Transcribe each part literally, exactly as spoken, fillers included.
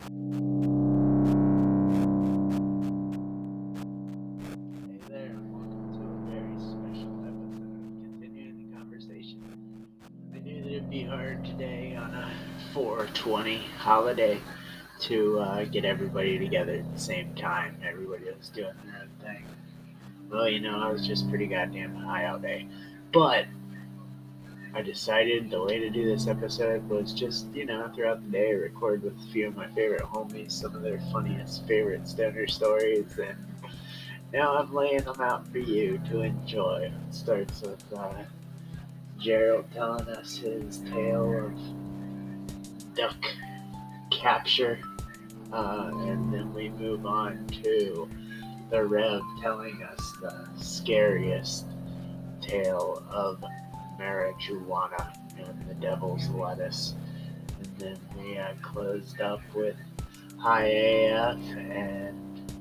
Hey there, and welcome to a very special episode of Continuing the Conversation. I knew that it'd be hard today on a four twenty holiday to uh, get everybody together at the same time. Everybody was doing their own thing. Well, you know, I was just pretty goddamn high all day. But I decided the way to do this episode was just, you know, throughout the day record with a few of my favorite homies, some of their funniest favorite stoner stories, and now I'm laying them out for you to enjoy. It starts with uh, Gerald telling us his tale of duck capture, uh, and then we move on to the Rev telling us the scariest tale of marijuana and the devil's lettuce. And then we uh, closed up with High A F, and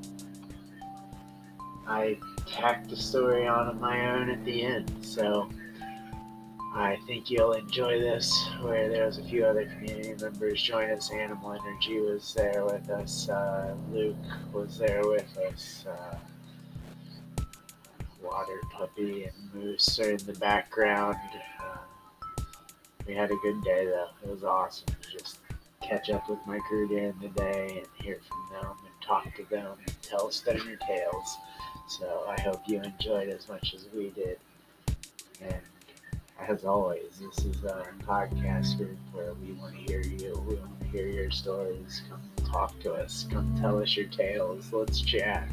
I tacked the story on of my own at the end. So I think you'll enjoy this, where there was a few other community members join us. Animal Energy was there with us. Uh, Luke was there with us. Uh, Water Puppy and Moose are in the background. Uh, we had a good day though. It was awesome to just catch up with my crew during the day and hear from them and talk to them and tell stoner tales. So I hope you enjoyed as much as we did. And as always, this is a podcast group where we want to hear you. We want to hear your stories. Come talk to us. Come tell us your tales. Let's chat.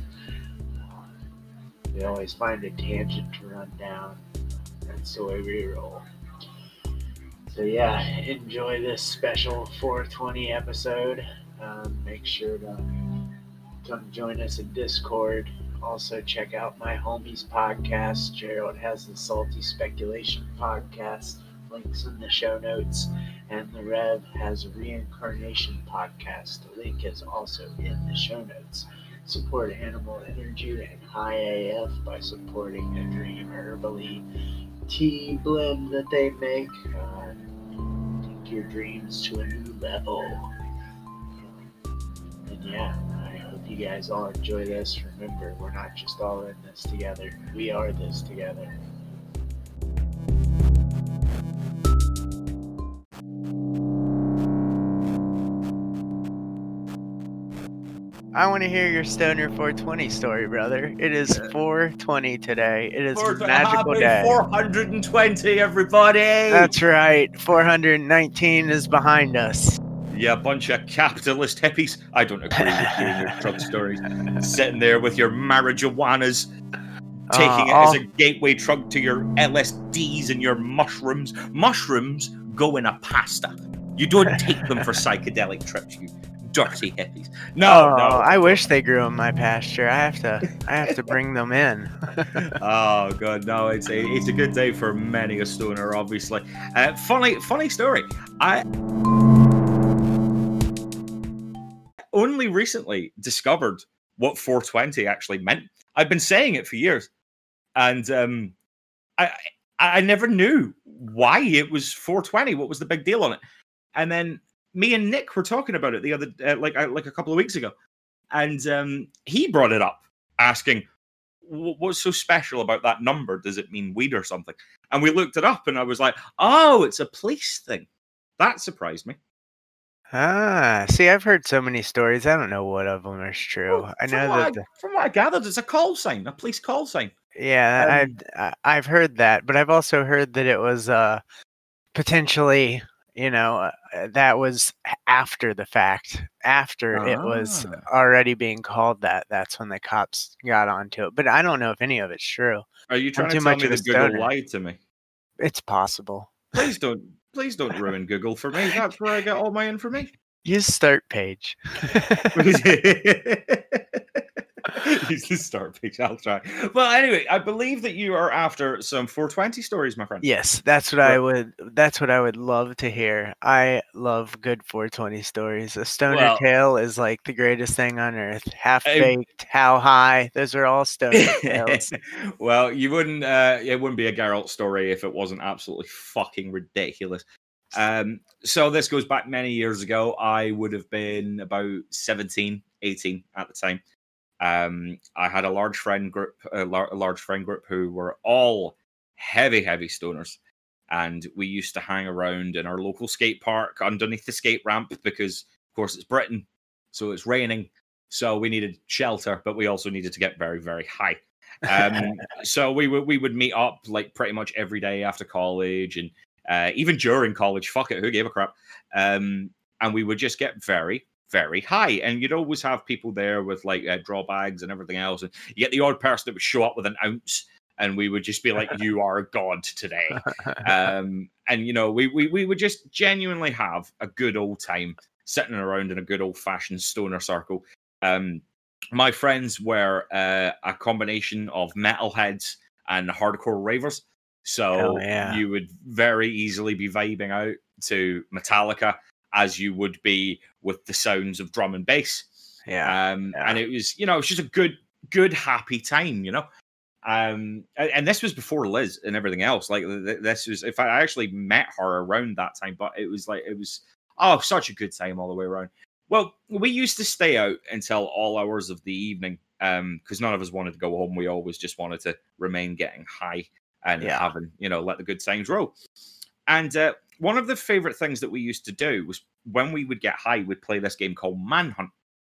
We always find a tangent to run down. That's the way we roll. So yeah, enjoy this special four twenty episode. Um, make sure to come join us in Discord. Also check out my homies podcast. Gerald has the Salty Speculation podcast. Links in the show notes. And the Rev has a Reincarnation podcast. The link is also in the show notes. Support Animal Energy and High A F by supporting the Dream Herbally tea blend that they make. Uh, take your dreams to a new level. And yeah, I hope you guys all enjoy this. Remember, we're not just all in this together. We are this together. I want to hear your Stoner four twenty story, brother. It is four twenty today. It is a magical day. four hundred twenty, everybody. That's right. four hundred nineteen is behind us. Yeah, bunch of capitalist hippies. I don't agree with you and your drug stories. Sitting there with your marijuanas, taking uh, it as a gateway drug to your L S Ds and your mushrooms. Mushrooms go in a pasta. You don't take them for psychedelic trips, you dirty hippies. No, oh, no. I wish they grew in my pasture. I have to I have to bring them in. Oh god, no, it's a it's a good day for many a stoner, obviously. Uh, funny funny story. I only recently discovered what four twenty actually meant. I've been saying it for years. And um I I never knew why it was four twenty. What was the big deal on it? And then me and Nick were talking about it the other, uh, like, uh, like a couple of weeks ago, and um, he brought it up, asking, "What's so special about that number? Does it mean weed or something?" And we looked it up, and I was like, "Oh, it's a police thing." That surprised me. Ah, see, I've heard so many stories. I don't know what of them is true. Well, I know that that. The... From what I gathered, it's a call sign, a police call sign. Yeah, um, I've I've heard that, but I've also heard that it was uh potentially. You know, uh, that was after the fact. After ah. it was already being called that, that's when the cops got onto it. But I don't know if any of it's true. Are you trying I'm to tell me that Google lied to me? It's possible. Please don't, please don't ruin Google for me. That's where I get all my information. Use start page. Use the start page. I'll try. Well, anyway, I believe that you are after some four twenty stories, my friend. Yes, that's what right. I would. That's what I would love to hear. I love good four twenty stories. A stoner well, tale is like the greatest thing on earth. Half baked, how high? Those are all stoner tales. Well, you wouldn't. Uh, it wouldn't be a Geralt story if it wasn't absolutely fucking ridiculous. Um, so this goes back many years ago. I would have been about seventeen, eighteen at the time. Um, I had a large friend group, a, lar- a large friend group who were all heavy, heavy stoners. And we used to hang around in our local skate park underneath the skate ramp because, of course, it's Britain. So it's raining. So we needed shelter, but we also needed to get very, very high. Um, so we would we would meet up like pretty much every day after college, and uh, even during college. Fuck it, who gave a crap? Um, and we would just get very, very high. And you'd always have people there with like uh, draw bags and everything else. And you get the odd person that would show up with an ounce, and we would just be like, "You are God today." Um, and you know, we we we would just genuinely have a good old time sitting around in a good old fashioned stoner circle. Um, my friends were uh, a combination of metalheads and hardcore ravers. So yeah. you would very easily be vibing out to Metallica as you would be with the sounds of drum and bass. Yeah. Um, yeah. And it was, you know, it's just a good, good, happy time, you know. Um, and, and this was before Liz and everything else. Like this was, in fact, I actually met her around that time, but it was like, it was, oh, such a good time all the way around. Well, we used to stay out until all hours of the evening um, because none of us wanted to go home. We always just wanted to remain getting high and Yeah. having, you know, let the good times roll. And uh, one of the favorite things that we used to do was when we would get high, we'd play this game called Manhunt.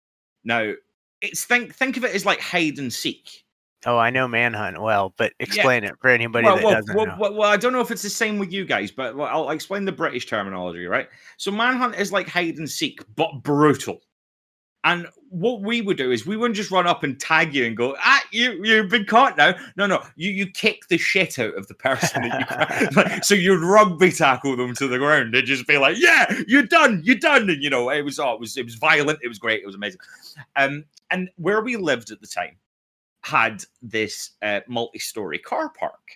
Now, it's think think of it as like hide and seek. Oh, I know Manhunt well, but explain it for anybody Well, that well, doesn't well, know. well, well, I don't know if it's the same with you guys, but well, I'll explain the British terminology, right? So Manhunt is like hide and seek, but brutal. And what we would do is we wouldn't just run up and tag you and go, ah, you, you've been caught now. No, no, you, you kick the shit out of the person that you like, so you'd rugby tackle them to the ground and just be like, yeah, you're done, you're done. And, you know, it was, oh, it was, it was violent. It was great. It was amazing. Um, and where we lived at the time had this uh, multi-story car park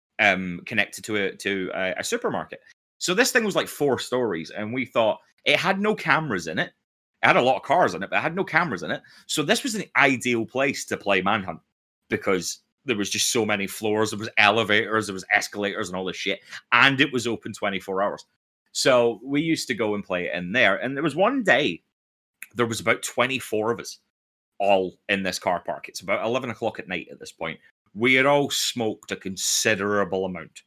um, connected to a, to a, a supermarket. So this thing was like four stories, and we thought it had no cameras in it. It had a lot of cars in it, but it had no cameras in it. So this was an ideal place to play Manhunt because there was just so many floors. There was elevators, there was escalators and all this shit. And it was open twenty-four hours. So we used to go and play it in there. And there was one day, there was about twenty-four of us all in this car park. It's about eleven o'clock at night at this point. We had all smoked a considerable amount.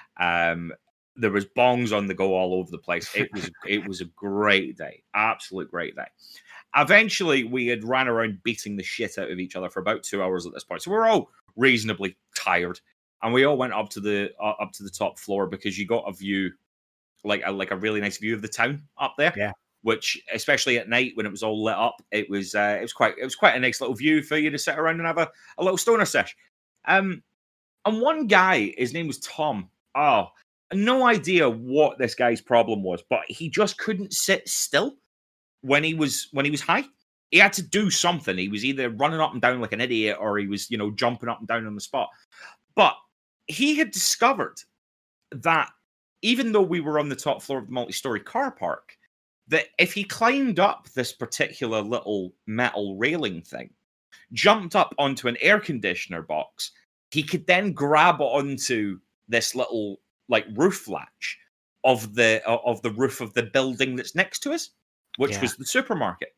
Um, There was bongs on the go all over the place. It was it was a great day, absolute great day. Eventually, we had ran around beating the shit out of each other for about two hours at this point. So we we're all reasonably tired, and we all went up to the uh, up to the top floor because you got a view, like a like a really nice view of the town up there. Yeah. Which, especially at night when it was all lit up, it was uh, it was quite it was quite a nice little view for you to sit around and have a, a little stoner sesh. Um, and one guy, his name was Tom. Oh. No idea what this guy's problem was, but he just couldn't sit still when he was when he was high. He had to do something. He was either running up and down like an idiot, or he was, you know, jumping up and down on the spot. But he had discovered that even though we were on the top floor of the multi-story car park, that if he climbed up this particular little metal railing thing, jumped up onto an air conditioner box, he could then grab onto this little like roof latch of the of the roof of the building that's next to us, which Yeah. was the supermarket.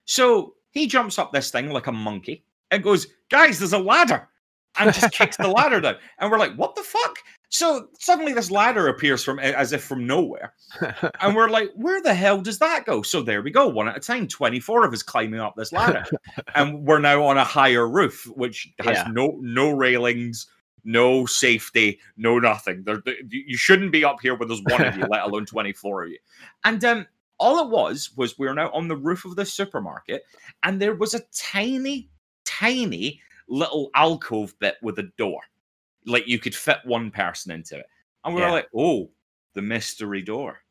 So he jumps up this thing like a monkey and goes, guys, there's a ladder, and just kicks the ladder down. And we're like, what the fuck? So suddenly this ladder appears from as if from nowhere. And we're like, where the hell does that go? So there we go, one at a time, twenty-four of us climbing up this ladder. And we're now on a higher roof, which has Yeah. no no railings, no safety, no nothing. There, you shouldn't be up here when there's one of you, let alone twenty-four of you. And um, all it was, was we were now on the roof of the supermarket, and there was a tiny, tiny little alcove bit with a door. Like you could fit one person into it. And we were Yeah. like, oh, the mystery door.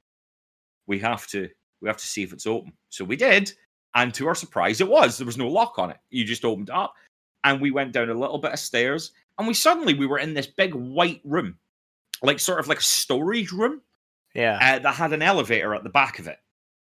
We have to, we have to see if it's open. So we did. And to our surprise, it was. There was no lock on it. You just opened it up. And we went down a little bit of stairs. And we suddenly, we were in this big white room, like sort of like a storage room, Yeah. uh, that had an elevator at the back of it.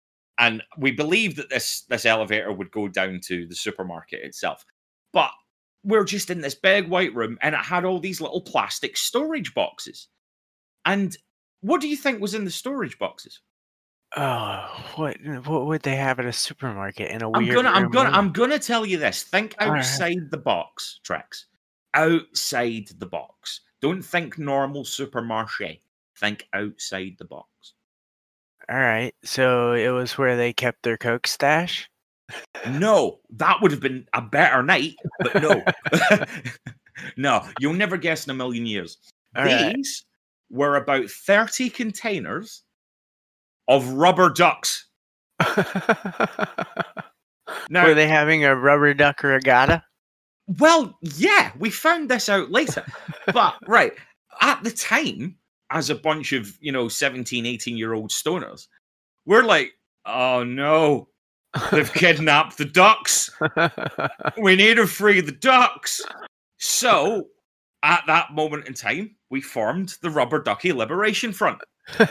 And we believed that this, this elevator would go down to the supermarket itself. But we're just in this big white room, and it had all these little plastic storage boxes. And what do you think was in the storage boxes? Oh, what what would they have at a supermarket in a I'm weird gonna, I'm room gonna, movie? I'm gonna tell you this. Think All right. outside the box, Trex. Outside the box. Don't think normal supermarché. Think outside the box. All right. So it was where they kept their Coke stash? No, that would have been a better night, but no. No, you'll never guess in a million years. All right. These were about thirty containers of rubber ducks. Now, Were they having a rubber duck regatta? well, yeah, we found this out later. But, right, at the time, as a bunch of, you know, seventeen, eighteen year old stoners, we're like, oh no, they've kidnapped the ducks. We need to free the ducks. So, at that moment in time, we formed the Rubber Ducky Liberation Front.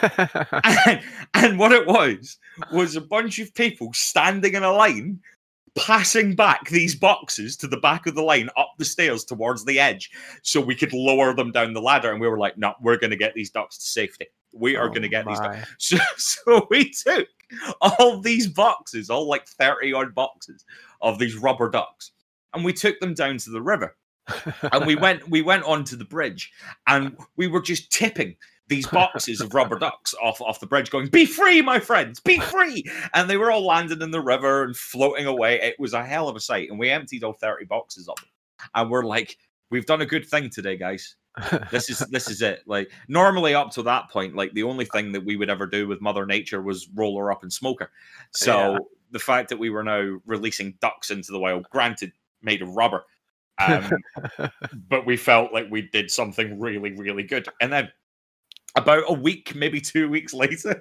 and, and what it was, was a bunch of people standing in a line, passing back these boxes to the back of the line up the stairs towards the edge so we could lower them down the ladder. And we were like, no, we're going to get these ducks to safety. We are Oh going to get these my. ducks. So, so we took all these boxes, all like thirty odd boxes of these rubber ducks, and we took them down to the river. And we went we went onto the bridge, and we were just tipping these boxes of rubber ducks off, off the bridge, going, be free, my friends, be free. And they were all landing in the river and floating away. It was a hell of a sight. And we emptied all thirty boxes of them. And we're like, we've done a good thing today, guys. This is this is it. Like, normally up to that point, like the only thing that we would ever do with Mother Nature was roll her up and smoke her. So Yeah. the fact that we were now releasing ducks into the wild, granted made of rubber, um, but we felt like we did something really, really good. And then about a week, maybe two weeks later,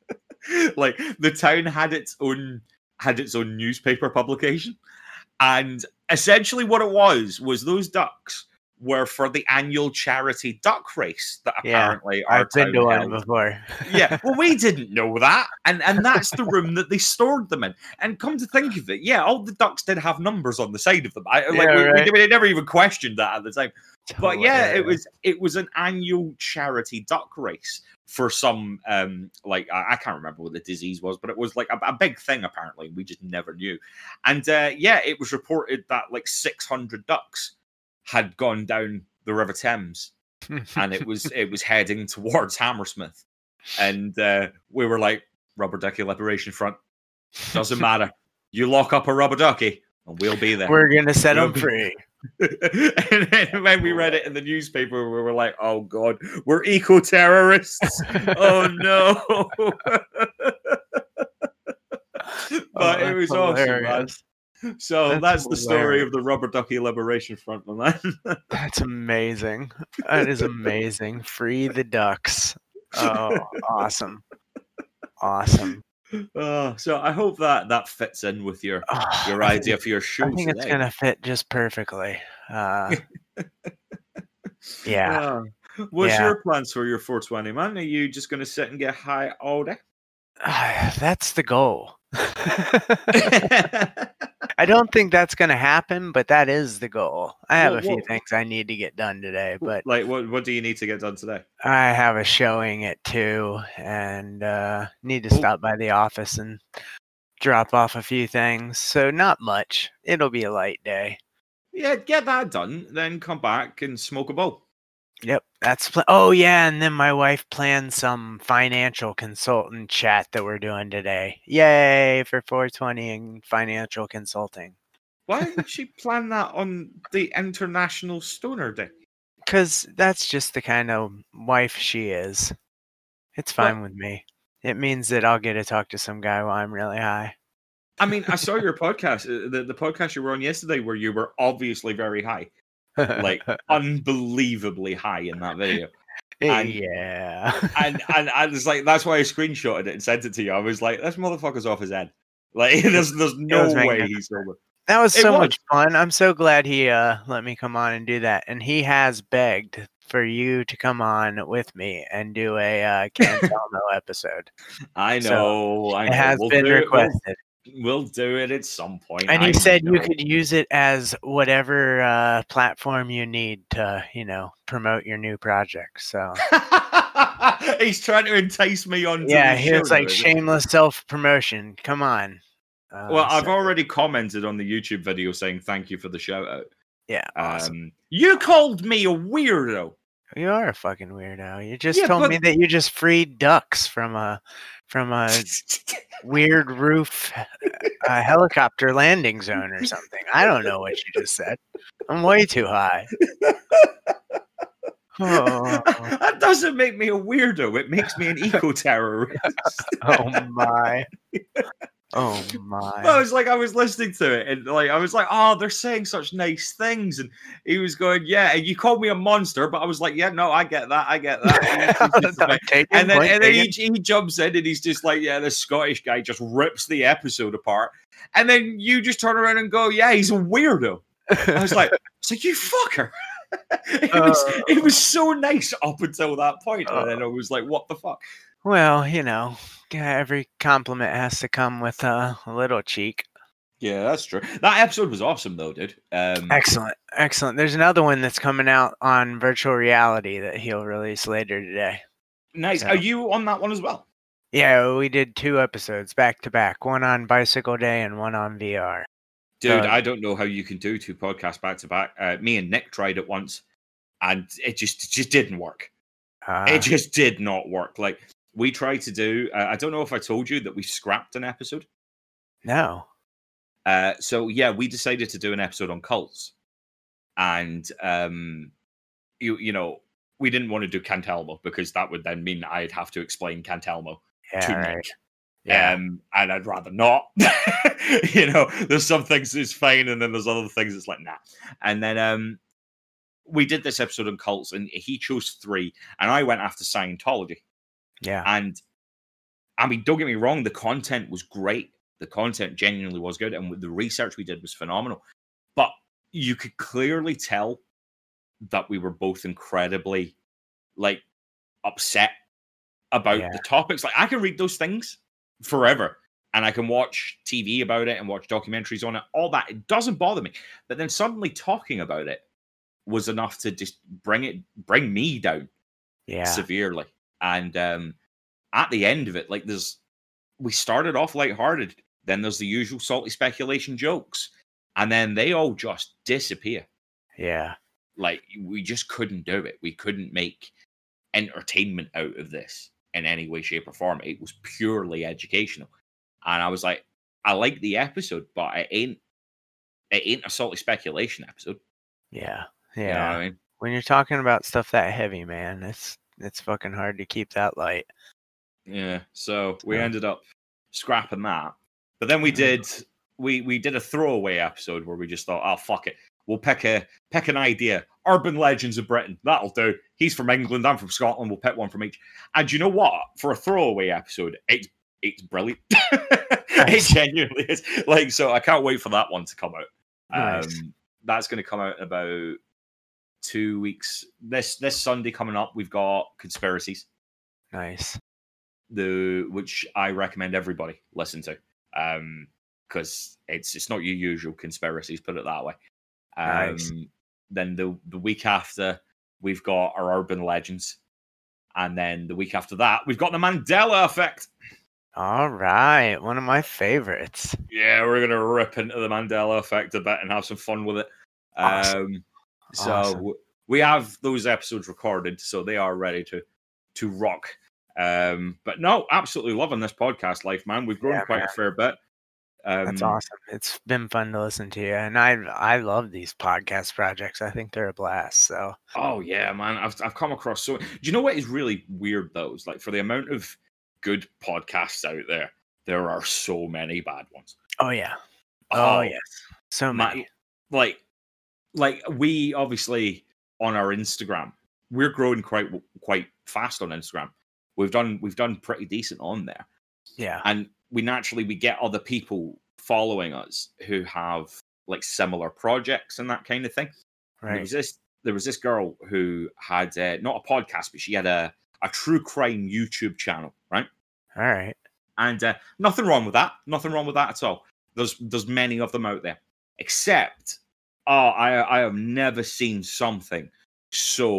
like the town had its own had its own newspaper publication, and essentially what it was was those ducks were for the annual charity duck race that Yeah, apparently our I've been town to one held. before. Yeah, well, we didn't know that, and and that's the room that they stored them in. And come to think of it, yeah, all the ducks did have numbers on the side of them. I, like Yeah, we, right. we, we never even questioned that at the time. But yeah, it Hilarious. was it was an annual charity duck race for some um like I, I can't remember what the disease was, but it was like a, a big thing apparently. We just never knew. And uh, yeah, it was reported that like six hundred ducks had gone down the River Thames, and it was it was heading towards Hammersmith. And uh, we were like, Rubber Ducky Liberation Front, doesn't matter. You lock up a rubber ducky, and we'll be there. We're gonna set We'll them be- free. And then when we read it in the newspaper, we were like, oh God, we're eco-terrorists. Oh no. But Oh, it was that's awesome, man. hilarious. So that's, That's the story of the Rubber Ducky Liberation Front, my man. That's amazing. That is amazing. Free the ducks. Oh, awesome. Awesome. Uh, so I hope that that fits in with your Oh, your I idea think, for your show I think today. it's gonna fit just perfectly. Uh, yeah. Uh, what's Yeah. your plans for your four twenty, man? Are you just going to sit and get high all day? That's the goal. I don't think that's gonna happen, but that is the goal. I have Well, a few well- things I need to get done today, but Like, what what do you need to get done today? I have a showing at two and uh, need to Oh. stop by the office and drop off a few things. So not much. It'll be a light day. Yeah, get that done, then come back and smoke a bowl. Yep, that's pl- oh yeah, and then my wife planned some financial consultant chat that we're doing today. Yay for four twenty and financial consulting. Why did she plan that on the International Stoner Day? Because that's just the kind of wife she is. It's But- fine with me. It means that I'll get to talk to some guy while I'm really high. I mean, I saw your podcast, uh, the, the podcast you were on yesterday, where you were obviously very high, like unbelievably high in that video. and- yeah. And and I was like, that's why I screenshotted it and sent it to you. I was like, this motherfucker's off his head. Like, there's there's no was way magnificent. he's sober. That was It so was. much fun. I'm so glad he uh, let me come on and do that. And he has begged for you to come on with me and do a uh, Can't Tell No episode. I know. So, I It know. has We'll been do it. We'll- requested. We'll do it at some point. And I he said you know. could use it as whatever uh, platform you need to, you know, promote your new project. So He's trying to entice me on. Yeah, the here's show like now, isn't shameless self promotion. Come on. Uh, Well, I've so- already commented on the YouTube video saying thank you for the shout out. yeah, awesome. Um, you called me a weirdo. You are a fucking weirdo. You just Yeah, told but- me that you just freed ducks from a from a weird roof uh, helicopter landing zone or something. I don't know what you just said. I'm way too high. Oh, That doesn't make me a weirdo. It makes me an eco-terrorist. oh my. Oh I my. was like, I was listening to it, and like, I was like, oh, they're saying such nice things, and he was going, yeah, and you called me a monster, but I was like, yeah, no, I get that, I get that. He's just like- Taken, and then, point and then he, taken. he jumps in, and he's just like, yeah, this Scottish guy just rips the episode apart, and then you just turn around and go, yeah, he's a weirdo. I was like, it's like you fucker. it was Uh. it was so nice up until that point, and then I was like, what the fuck? Well, you know, yeah, every compliment has to come with uh, a little cheek. Yeah, that's true. That episode was awesome, though, dude. Um, Excellent, excellent. There's another one that's coming out on virtual reality that he'll release later today. nice. So- Are you on that one as well? Yeah, we did two episodes back to back, one on Bicycle Day and one on V R. Dude, Uh, I don't know how you can do two podcasts back to back. Uh, me and Nick tried it once, and it just it just didn't work. Uh, It just did not work. Like we tried to do. Uh, I don't know if I told you that we scrapped an episode. no. Uh, so yeah, we decided to do an episode on cults, and um, you you know we didn't want to do Cantelmo because that would then mean I'd have to explain Cantelmo Yeah, to right. Nick. Yeah. Um, and I'd rather not. you know, there's some things that's fine, and then there's other things that's like nah. And then um, we did this episode on cults, and he chose three, and I went after Scientology. yeah. And I mean, don't get me wrong, the content was great. The content genuinely was good, and the research we did was phenomenal. But you could clearly tell that we were both incredibly like upset about Yeah. the topics. Like I can read those things forever, and I can watch T V about it and watch documentaries on it, all that. It doesn't bother me. But then suddenly talking about it was enough to just bring it bring me down Yeah. severely. And um at the end of it, like there's we started off lighthearted, then there's the usual salty speculation jokes, and then they all just disappear. Yeah. Like we just couldn't do it. We couldn't make entertainment out of this in any way, shape, or form. It was purely educational. And I was like, I like the episode, but it ain't it ain't a salty speculation episode. Yeah. You know Yeah. what I mean? When you're talking about stuff that heavy, man, it's it's fucking hard to keep that light. Yeah. So we Yeah. ended up scrapping that. But then we Mhm. did we we did a throwaway episode where we just thought, oh fuck it. We'll pick a pick an idea. Urban legends of Britain. That'll do. He's from England, I'm from Scotland, we'll pick one from each. And you know what? For a throwaway episode, it's it's brilliant. It Nice. genuinely is. Like, so I can't wait for that one to come out. Nice. Um that's gonna come out in about two weeks. This this Sunday coming up, we've got Conspiracies. Nice. The which I recommend everybody listen to, um, because it's it's not your usual conspiracies. Put it that way. Um, Nice. Then the the week after we've got our urban legends, and then the week after that we've got the Mandela effect. All right. One of my favorites. Yeah, we're gonna rip into the Mandela effect a bit and have some fun with it. Awesome. Um, so Awesome. w- we have those episodes recorded, so they are ready to to rock. Um, but no, absolutely loving this podcast life, man. We've grown Yeah, quite man. a fair bit. Um, That's awesome. It's been fun to listen to you, and I I love these podcast projects. I think they're a blast. So Oh yeah, man. I've I've come across so. Do you know what is really weird though? Is like for the amount of good podcasts out there, there are so many bad ones. oh yeah, oh, yes, so my- many. like like we obviously on our Instagram, we're growing quite quite fast on Instagram. We've done we've done pretty decent on there, Yeah, and we naturally we get other people following us who have like similar projects and that kind of thing. There right. was this there was this girl who had uh, not a podcast, but she had a a true crime YouTube channel, right? All right. And uh, nothing wrong with that. Nothing wrong with that at all. There's there's many of them out there, except oh, I I have never seen something so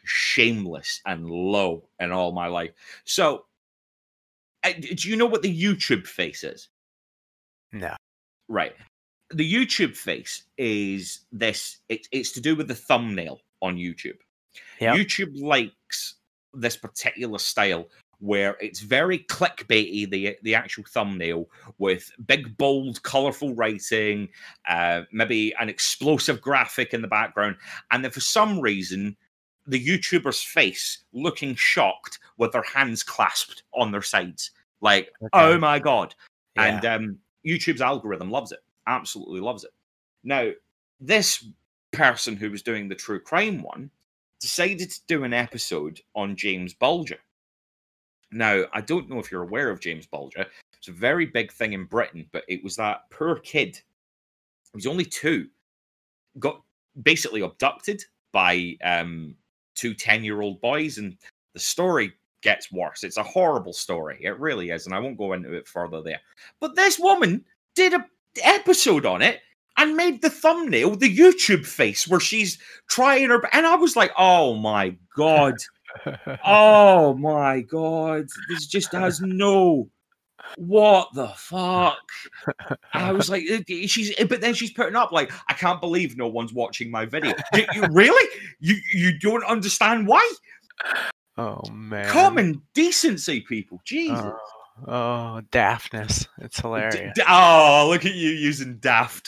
shameless and low in all my life. So, uh, do you know what the YouTube face is? No. Right. The YouTube face is this. It, it's to do with the thumbnail on YouTube. Yep. YouTube likes this particular style where it's very clickbaity, the the actual thumbnail, with big, bold, colorful writing, uh, maybe an explosive graphic in the background, and then for some reason, the YouTuber's face looking shocked with their hands clasped on their sides. Like, okay. Oh my God. Yeah. And um, YouTube's algorithm loves it. Absolutely loves it. Now, this person who was doing the true crime one decided to do an episode on James Bulger. Now, I don't know if you're aware of James Bulger. It's a very big thing in Britain, but it was that poor kid. He was only two. Got basically abducted by um, two ten-year-old boys, and the story gets worse. It's a horrible story. It really is, and I won't go into it further there. But this woman did an episode on it and made the thumbnail the YouTube face where she's trying her... And I was like, oh, my God. Oh my God, this just has no. What the fuck? I was like, she's, but then she's putting up like, I can't believe no one's watching my video. you, you, really? You you don't understand why? Oh man, common decency, people. Jesus. Oh, oh daftness. It's hilarious. D- oh, look at you using daft.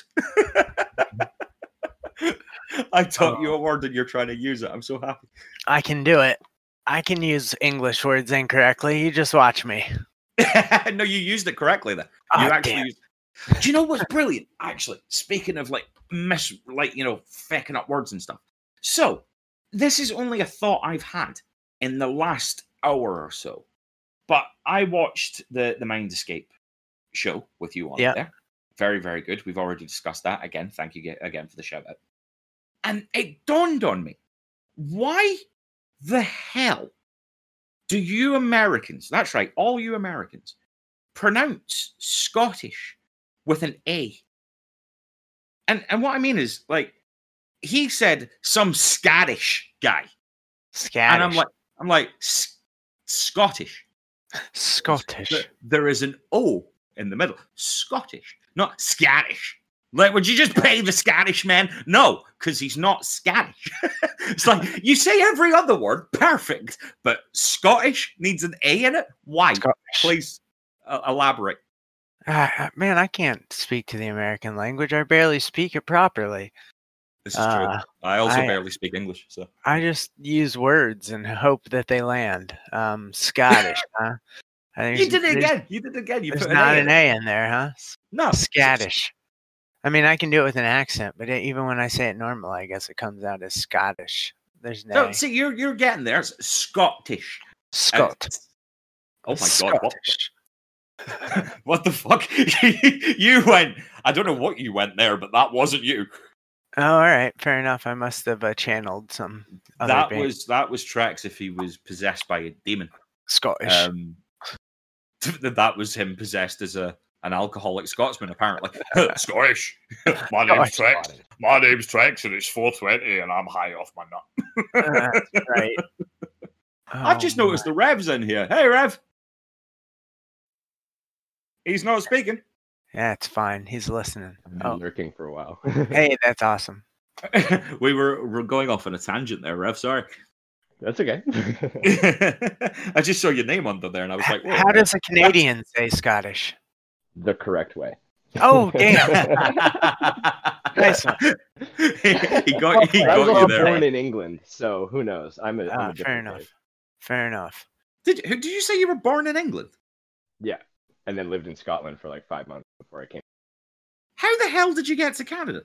I taught oh. you a word and you're trying to use it. I'm so happy. I can do it. I can use English words incorrectly. You just watch me. No, you used it correctly then. Oh, you actually damn. used... Do you know what's brilliant? Actually, speaking of like miss, like, you know, fucking up words and stuff. So, this is only a thought I've had in the last hour or so. But I watched the, the Mind Escape show with you on yep. there. Very, very good. We've already discussed that. Again, thank you again for the shout out. And it dawned on me, why the hell do you Americans, that's right, all you Americans, pronounce Scottish with an A? And and what I mean is, like, he said some Scottish guy. Scottish. And I'm like, I'm like, Scottish. Scottish. There is an O in the middle. Scottish, not Scottish. Like, would you just pay the Scottish man? No, because he's not Scottish. It's like, you say every other word, perfect, but Scottish needs an A in it? Why? Scottish. Please uh, elaborate. Uh, man, I can't speak to the American language. I barely speak it properly. This is true. Uh, I also I, barely speak English. So I just use words and hope that they land. Um, Scottish, huh? You did it again. You did it again. You there's put not an A, an A in there, huh? No. Scottish. I mean, I can do it with an accent, but it, even when I say it normal, I guess it comes out as Scottish. There's no. So, see, you're you're getting there. It's Scottish. Scott. Uh, oh my Scottish. God! What, what the fuck? You went. I don't know what you went there, but that wasn't you. Oh, all right, fair enough. I must have uh, channeled some. Other that band. was that was Trex if he was possessed by a demon. Scottish. Um, that was him possessed as a. An alcoholic Scotsman, apparently. Scottish. My name's Trex. My name's Trex, and it's four twenty, and I'm high off my nut. uh, that's right. I've just noticed my. the Rev's in here. Hey, Rev. He's not speaking. Yeah, it's fine. He's listening. I've been oh. lurking for a while. Hey, that's awesome. we were, were going off on a tangent there, Rev. Sorry. That's okay. I just saw your name under there, and I was like, how does a Canadian say Scottish? The correct way. Oh, damn. Nice one. he, he got, he I got was you also there. born in England, so who knows? I'm a, Ah, I'm a fair enough. Place. Fair enough. Did, did you say you were born in England? Yeah, and then lived in Scotland for like five months before I came. How the hell did you get to Canada?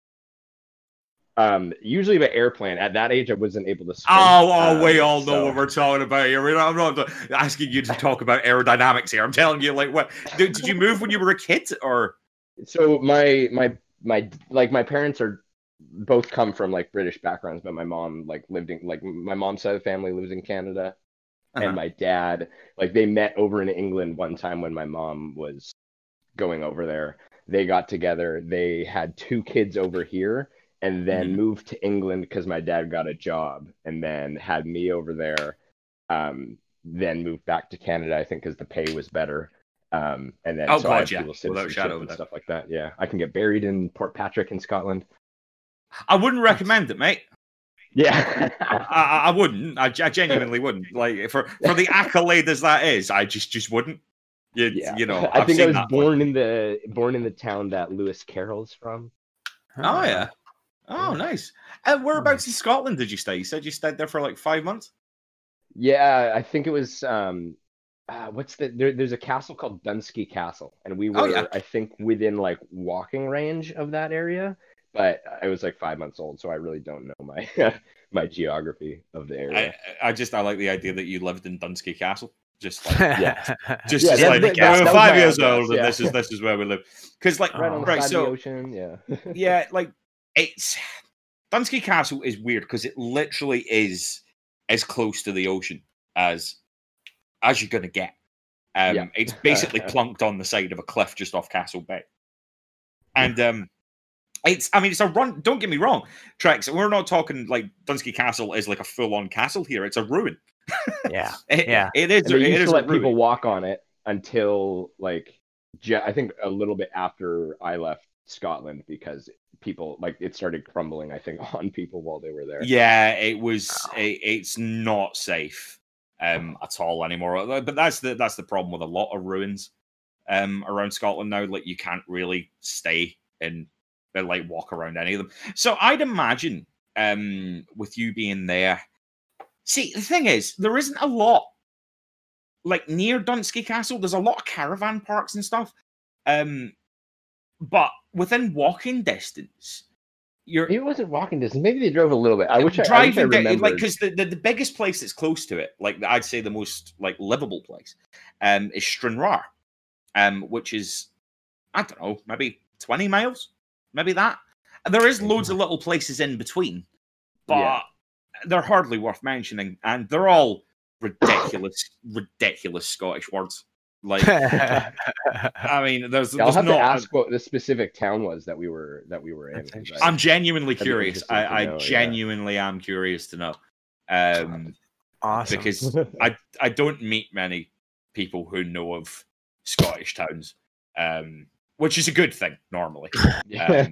Um, usually by airplane. At that age, I wasn't able to swim. Oh, oh, um, we all know so... what we're talking about here. We're not, I'm not asking you to talk about aerodynamics here. I'm telling you, like, what did, did you move when you were a kid, or? So my my my like my parents are both come from like British backgrounds, but my mom like lived in like my mom's side of the family lives in Canada, uh-huh. and my dad like they met over in England one time when my mom was going over there. They got together. They had two kids over here. and then Mhm. moved to England because my dad got a job, and then had me over there. Um, then moved back to Canada, I think, because the pay was better. Um, and then Oh so I God, have yeah, dual without a shadow citizenship of a and doubt. stuff like that. Yeah, I can get buried in Port Patrick in Scotland. I wouldn't recommend it, mate. Yeah. I, I wouldn't. I, I genuinely wouldn't. Like for for the accolade as that is, I just just wouldn't. You Yeah, you know, I I've think I seen was that. born in the born in the town that Lewis Carroll's from. Oh yeah. Oh Yeah. nice. And whereabouts in Scotland did you stay? You said you stayed there for like five months. Yeah, I think it was um uh, what's the there, there's a castle called Dunsky Castle, and we Oh yeah. were I think within like walking range of that area, but I was like five months old, so I really don't know my my geography of the I area. I just I like the idea that you lived in Dunsky Castle. Just like Yeah. just Yeah, just that- like that- we were that was five my years address, old and yeah. this is this is where we live. Because like Right on the right, side so of the ocean, yeah. yeah, like it's Dunsky Castle is weird because it literally is as close to the ocean as as you're gonna get. Um, Yeah. it's basically plunked on the side of a cliff just off Castle Bay, and um, it's I mean it's a run. Don't get me wrong, Trex. We're not talking like Dunsky Castle is like a full-on castle here. It's a ruin. Yeah. It- Yeah. it is. And they It used is to a let people ruin. walk on it until like ju- I think a little bit after I left Scotland, because people like it started crumbling, I think, on people while they were there. Yeah, it was. It, it's not safe um, at all anymore. But that's the that's the problem with a lot of ruins um, around Scotland now. Like you can't really stay and uh, like walk around any of them. So I'd imagine um, with you being there. See, the thing is, there isn't a lot like near Dunsky Castle. There's a lot of caravan parks and stuff, um, but within walking distance, you're Maybe it wasn't walking distance. Maybe they drove a little bit. I wish I, I, wish I driving down, remembered. like because the, the, the biggest place that's close to it, like I'd say the most like livable place, um, is Stranraer, um, which is I don't know, maybe twenty miles, maybe that. And there is loads of little places in between, but Yeah. they're hardly worth mentioning, and they're all ridiculous, ridiculous Scottish words. Like, I mean, there's, Yeah, I'll there's have not. to ask what the specific town was that we were that we were in. That's 'cause interesting. I- I'm genuinely That'd be curious. interesting to I, I know, yeah. genuinely am curious to know. Um, Awesome. because I I don't meet many people who know of Scottish towns, um, which is a good thing normally. Um,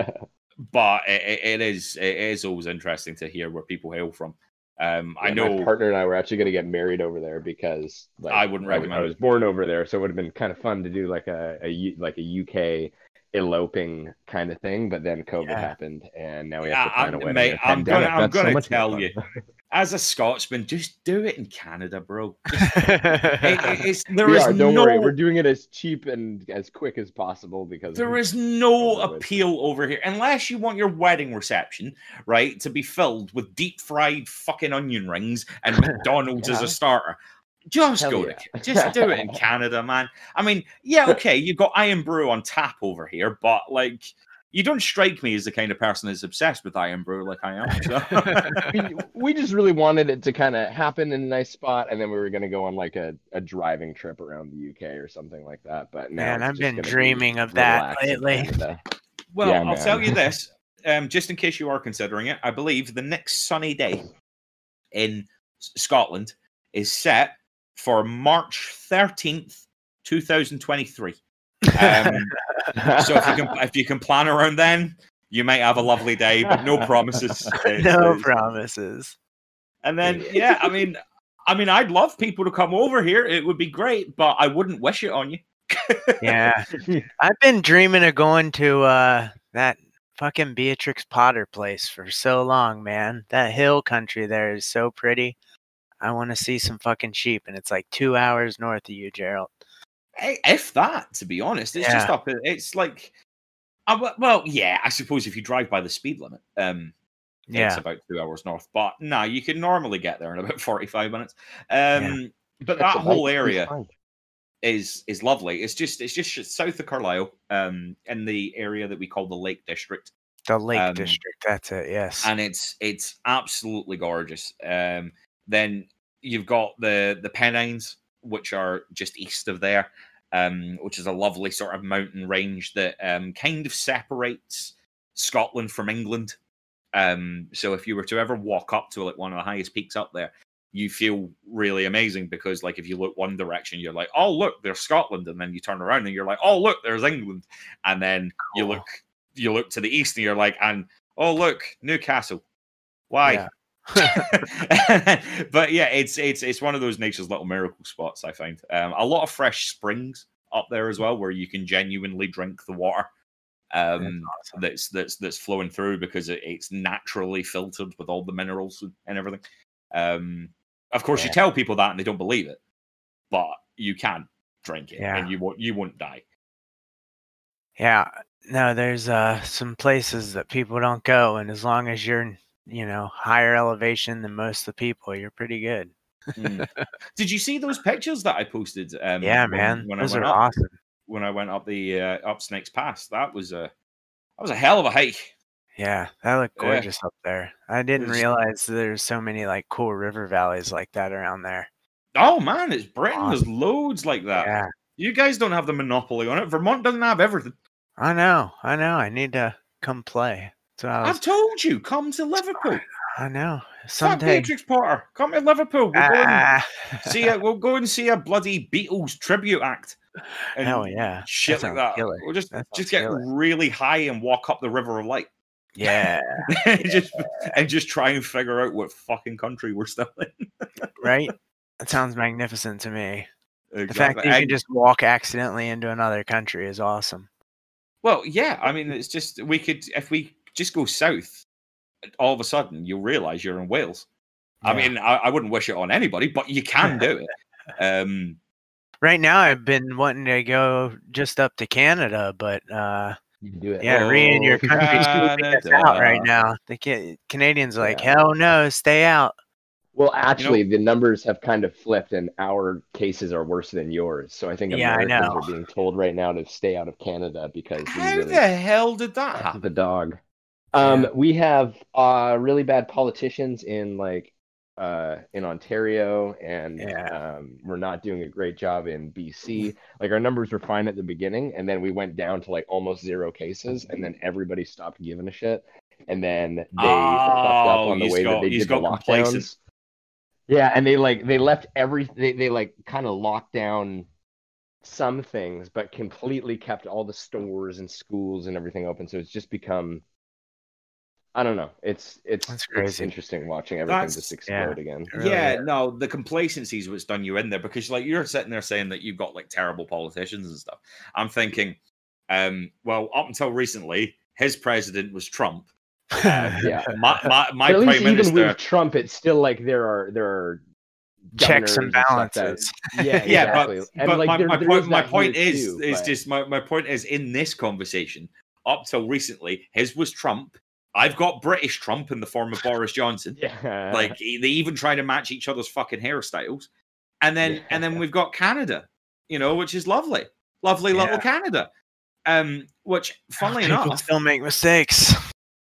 but it, it, it is it is always interesting to hear where people hail from. Um, I Yeah, know my partner and I were actually going to get married over there because like, I wouldn't I, recommend I it. was born over there, so it would have been kind of fun to do like a, a U- like a U K eloping kind of thing. But then COVID Yeah. happened, and now we have to I- plan a I'm- wedding. mate, in a I'm gonna- pandemic. I'm That's so gonna much more tell fun. you. As a Scotsman, just do it in Canada, bro. Just, it, it- it's, there we is are. Don't no worry. We're doing it as cheap and as quick as possible because there is no Otherwise- appeal over here unless you want your wedding reception, right, to be filled with deep fried fucking onion rings and McDonald's as Yeah. a starter. Just Hell go yeah. to just do it in Canada, man. I mean, yeah, okay, you've got Iron Brew on tap over here, but like you don't strike me as the kind of person that's obsessed with Iron Brew like I am. So. we, we just really wanted it to kind of happen in a nice spot, and then we were going to go on like a, a driving trip around the U K or something like that. But now Man, it's I've just been gonna be dreaming of that relax in lately. Canada. Well, Yeah, I'll man. tell you this, um, just in case you are considering it, I believe the next sunny day in S- Scotland is set for March thirteenth, twenty twenty-three. Um, so if you can if you can plan around then, you might have a lovely day, but no promises. It's- No it's- promises. And then yeah, I mean, I mean, I'd love people to come over here. It would be great, but I wouldn't wish it on you. Yeah. I've been dreaming of going to uh that fucking Beatrix Potter place for so long, man. That hill country there is so pretty. I want to see some fucking sheep, and it's like two hours north of you, Gerald. Eh, If that, to be honest, it's Yeah. just up. It's like, uh, well- well, yeah, I suppose if you drive by the speed limit, um, it's Yeah. about two hours north. But no, you can normally get there in about forty-five minutes. Um, but that That's a whole bike, it's area fine. is is lovely. It's just it's just south of Carlisle, um, in the area that we call the Lake District, The Lake Um, District. That's it. Yes. and it's it's absolutely gorgeous. Um, then you've got the the Pennines, which are just east of there, um, which is a lovely sort of mountain range that um, kind of separates Scotland from England. Um, so if you were to ever walk up to like one of the highest peaks up there, you feel really amazing because like if you look one direction, you're like, oh look, there's Scotland, and then you turn around and you're like, oh look, there's England, and then you Cool. look you look to the east and you're like, and oh look, Newcastle. Why? Yeah. But yeah, it's it's it's one of those nature's little miracle spots. I find um, a lot of fresh springs up there as well, where you can genuinely drink the water. Um, That's awesome. that's that's that's flowing through because it, it's naturally filtered with all the minerals and everything. Um, of course, you Yeah. tell people that and they don't believe it, but you can drink it Yeah. and you won't you won't die. Yeah. No, there's uh some places that people don't go, and as long as you're, you know, higher elevation than most of the people, you're pretty good. Mm. Did you see those pictures that I posted? Um, Yeah, when, man. when Those I are went up, awesome. when I went up the uh, up Snakes Pass, that was a that was a hell of a hike. Yeah, that looked Yeah. gorgeous up there. I didn't was- realize there's so many like cool river valleys like that around there. Oh man, it's Britain. Awesome. There's loads like that. Yeah. You guys don't have the monopoly on it. Vermont doesn't have everything. I know. I know. I need to come play. So I was I've told you, come to Liverpool. I know. Fuck Someday. Beatrix Potter. Come to Liverpool. We'll go and Ah. see a, we'll go and see a bloody Beatles tribute act. And Hell yeah. shit That like sounds that. killer. We'll just That just sounds get killer. really high and walk up the River of Light. Yeah. just and just try and figure out what fucking country we're still in. Right? That sounds magnificent to me. Exactly. The fact that you And- can just walk accidentally into another country is awesome. well, yeah. I mean, it's just we could if we just go south, all of a sudden you'll realize you're in Wales. I Yeah. mean, I, I wouldn't wish it on anybody, but you can do it. Um, Right now, I've been wanting to go just up to Canada, but uh, You can do it. yeah, re in your Oh, country's keeping us out right Canada. now. The ca- Canadians are like, Yeah. hell no, stay out. Well, actually, the numbers have kind of flipped, and our cases are worse than yours. So I think Yeah, I Americans know. are being told right now to stay out of Canada because we how really the hell did that fucked happen? the dog. Um, Yeah. we have uh really bad politicians in like uh in Ontario, and Yeah. um we're not doing a great job in B C. Like our numbers were fine at the beginning, and then we went down to like almost zero cases, and then everybody stopped giving a shit, and then they fucked up Oh, on the he's way got- that they he's did the got complacent. lockdowns. Yeah, and they like they left every they, they like kind of locked down some things, but completely kept all the stores and schools and everything open. So it's just become, I don't know. It's it's That's it's crazy. interesting watching everything That's- just explode again. It really yeah, is. no, the complacency is what's done you in there because, like, you're sitting there saying that you've got like terrible politicians and stuff. I'm thinking, um, well, up until recently, his president was Trump. Yeah. My my, my But at least prime even minister. with Trump, it's still like there are there are Checks and governors stuff balances. that- yeah, Yeah, exactly. but, And, but like, my, there- my there point is my that point here is too, is but- just my, my point is in this conversation, up till recently, his was Trump. I've got British Trump in the form of Boris Johnson. yeah, Like e- they even try to match each other's fucking hairstyles, and then and then Yeah. we've got Canada, you know, which is lovely, lovely little Yeah. Canada. Um, which, funnily People enough, still make mistakes.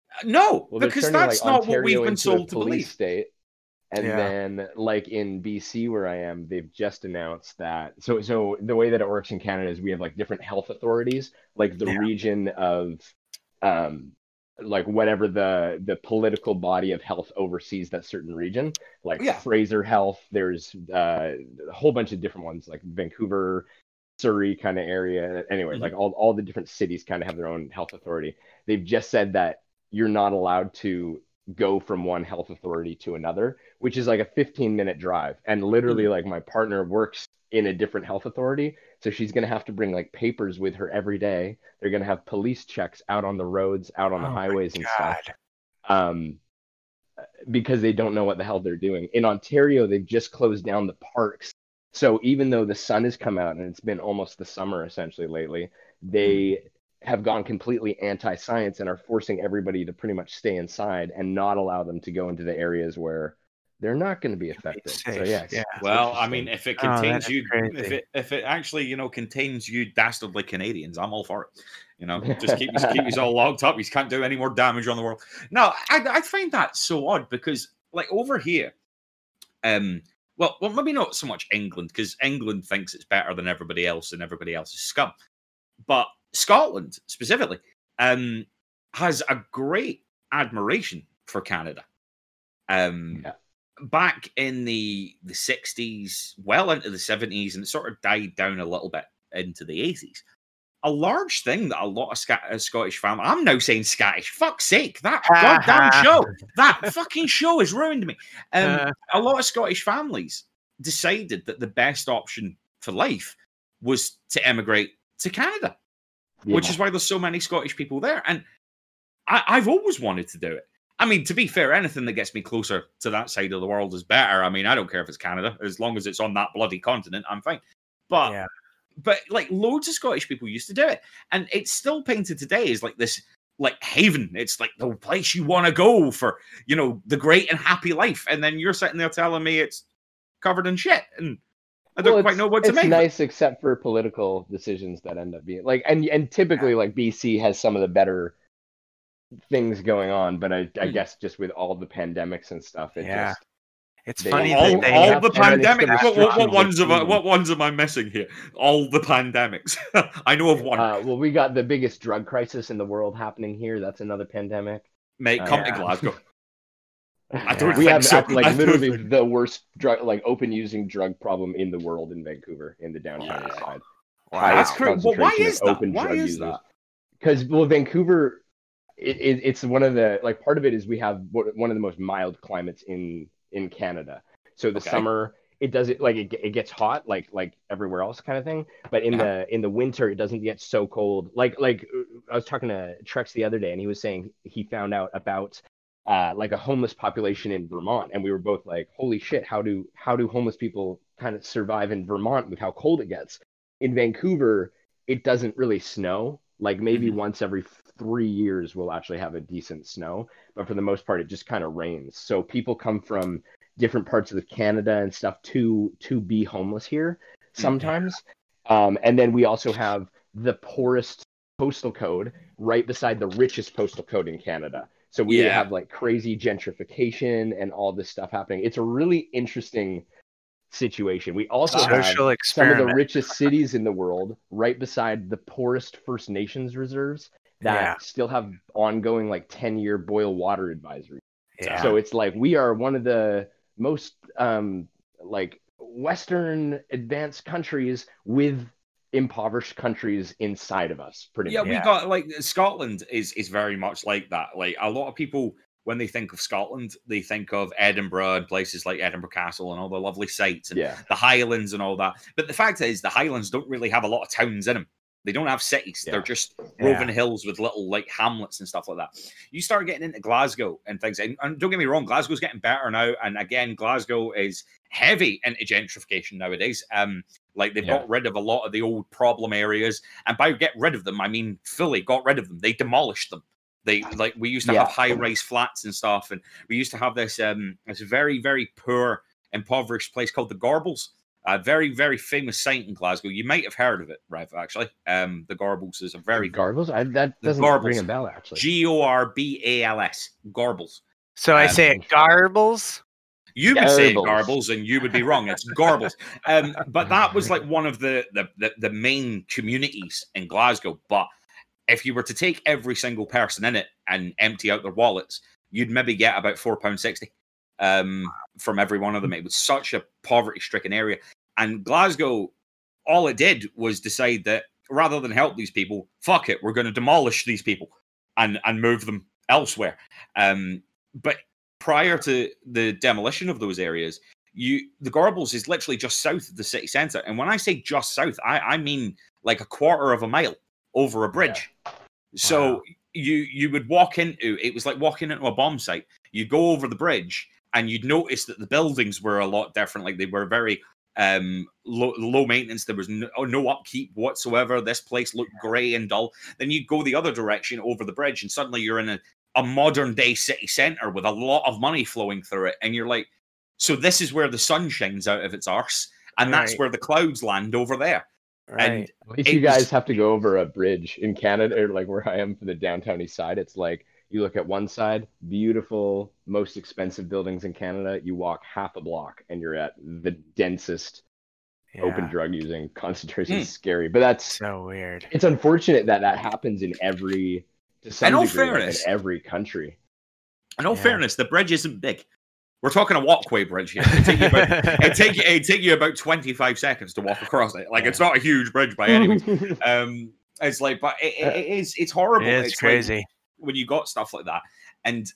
no, well, they're because turning, that's like, not what Ontario we've been into a told to police believe. state. And Yeah. then, like in B C where I am, they've just announced that. So, so the way that it works in Canada is we have like different health authorities, like the Yeah. region of, um, like whatever the the political body of health oversees that certain region. Like Yeah. Fraser Health, there's uh, a whole bunch of different ones, like Vancouver, Surrey kind of area. Anyway, Mhm. like all all the different cities kind of have their own health authority. They've just said that you're not allowed to go from one health authority to another, which is like a fifteen minute drive. And literally, Mhm. like my partner works in a different health authority, so she's gonna have to bring like papers with her every day. They're gonna have police checks out on the roads, out on the Oh my highways and stuff, God. um, because they don't know what the hell they're doing. In Ontario, they've just closed down the parks. So even though the sun has come out and it's been almost the summer essentially lately, they have gone completely anti-science and are forcing everybody to pretty much stay inside and not allow them to go into the areas where they're not going to be affected. So safe, yeah, it's- yeah. it's Well, I interesting. mean, if it Oh, that contains is you, if crazy. it if it actually you know contains you dastardly Canadians, I'm all for it. You know, just keep you keep you all locked up. You can't do any more damage on the world. No, I I find that so odd because like over here, um, well, well, maybe not so much England because England thinks it's better than everybody else and everybody else is scum, but Scotland specifically, um, has a great admiration for Canada. Um, Yeah. Back in the the sixties, well into the seventies, and it sort of died down a little bit into the eighties. A large thing that a lot of Sc- uh, Scottish families, I'm now saying Scottish, fuck's sake, that goddamn show, that fucking show has ruined me. Um, Uh. a lot of Scottish families decided that the best option for life was to emigrate to Canada, Yeah. which is why there's so many Scottish people there. And I, I've always wanted to do it. I mean, to be fair, anything that gets me closer to that side of the world is better. I mean, I don't care if it's Canada, as long as it's on that bloody continent, I'm fine. But, Yeah. but like, loads of Scottish people used to do it, and it's still painted today as like this, like haven. It's like the place you want to go for, you know, the great and happy life. And then you're sitting there telling me it's covered in shit, and I don't Well, quite it's- know what to it's make. of it. nice, except for political decisions that end up being like, and and typically like B C has some of the better things going on, but I, I Hmm. guess just with all the pandemics and stuff, it Yeah. just It's They- funny all, that they all have the and then it's the pandemics. What, what, what restrictions ones of am I? freedom. What ones am I missing here? All the pandemics. I know of one. uh, well, we got the biggest drug crisis in the world happening here. That's another pandemic. Mate, come to yeah. Glasgow. I don't we think have so. act- like I don't literally think- the worst drug, like open using drug problem in the world in Vancouver, in the downtown Wow. side. Wow. That's Highest crazy. Well, why concentration is of that? open Why drug is users. that? Because well, Vancouver, it, it, it's one of the like part of it is we have one of the most mild climates in in Canada. So the Okay. summer it does it like it, it gets hot like like everywhere else kind of thing. But in Yeah. the in the winter it doesn't get so cold. Like like I was talking to Trex the other day and he was saying he found out about uh, like a homeless population in Vermont, and we were both like, holy shit, how do how do homeless people kind of survive in Vermont with how cold it gets? In Vancouver, it doesn't really snow. Like maybe Mhm. once every three years we'll actually have a decent snow, but for the most part, it just kind of rains. So people come from different parts of Canada and stuff to to be homeless here sometimes. Um, and then we also have the poorest postal code right beside the richest postal code in Canada. So we Yeah. have like crazy gentrification and all this stuff happening. It's a really interesting situation. We also have Social some of experiment. the richest cities in the world right beside the poorest First Nations reserves that Yeah. still have ongoing like ten year boil water advisory. Yeah. So it's like we are one of the most um like Western advanced countries with impoverished countries inside of us, pretty Yeah, much. we Yeah. got like Scotland is is very much like that. Like a lot of people, when they think of Scotland, they think of Edinburgh and places like Edinburgh Castle and all the lovely sights and Yeah. the Highlands and all that. But the fact is, the Highlands don't really have a lot of towns in them. They don't have cities. Yeah. They're just Yeah. roving hills with little like hamlets and stuff like that. You start getting into Glasgow and things, and, and don't get me wrong, Glasgow's getting better now. And again, Glasgow is heavy into gentrification nowadays. Um, like they've Yeah. got rid of a lot of the old problem areas, and by get rid of them, I mean fully got rid of them. They demolished them. They like we used to Yeah. have high rise flats and stuff, and we used to have this um this very very poor impoverished place called the Gorbals. A very, very famous site in Glasgow. You might have heard of it, Rev, actually. Um, the Gorbals is a very Garbles? I, that The doesn't Garbles. ring a bell, actually. G O R B A L S. Gorbals. So I Um, say it garbles. You would say it Garbles. Garbles, and you would be wrong. It's Gorbals. Um, but that was like one of the, the the the main communities in Glasgow. But if you were to take every single person in it and empty out their wallets, you'd maybe get about four pounds sixty um, from every one of them. It was such a poverty-stricken area. And Glasgow, all it did was decide that rather than help these people, fuck it, we're going to demolish these people and, and move them elsewhere. Um, but prior to the demolition of those areas, you the Gorbals is literally just south of the city centre. And when I say just south, I, I mean like a quarter of a mile over a bridge. So Wow. you you would walk into, it was like walking into a bomb site. You'd go over the bridge and you'd notice that the buildings were a lot different. Like they were very um low, low maintenance. There was no, no upkeep whatsoever. This place looked grey and dull. Then you go the other direction over the bridge and suddenly you're in a, a modern day city centre with a lot of money flowing through it. And you're like, so this is where the sun shines out of its arse, and that's Right. where the clouds land over there. Right. And At least It you guys was- have to go over a bridge in Canada, or like where I am for the downtown east side. It's like you look at one side, beautiful, most expensive buildings in Canada. You walk half a block and you're at the densest Yeah. open drug using concentration. Hmm. It's scary, but that's So weird. it's unfortunate that that happens in every to some In all degree, like, fairness- in every country. In all Yeah. fairness, the bridge isn't big. We're talking a walkway bridge here. It'd take you about, it'd take, you- it'd take you about twenty-five seconds to walk across it. Like, it's not a huge bridge by any means. Um, it's like, but it, it, it is, it's horrible. It is it's crazy. Like when you got stuff like that. And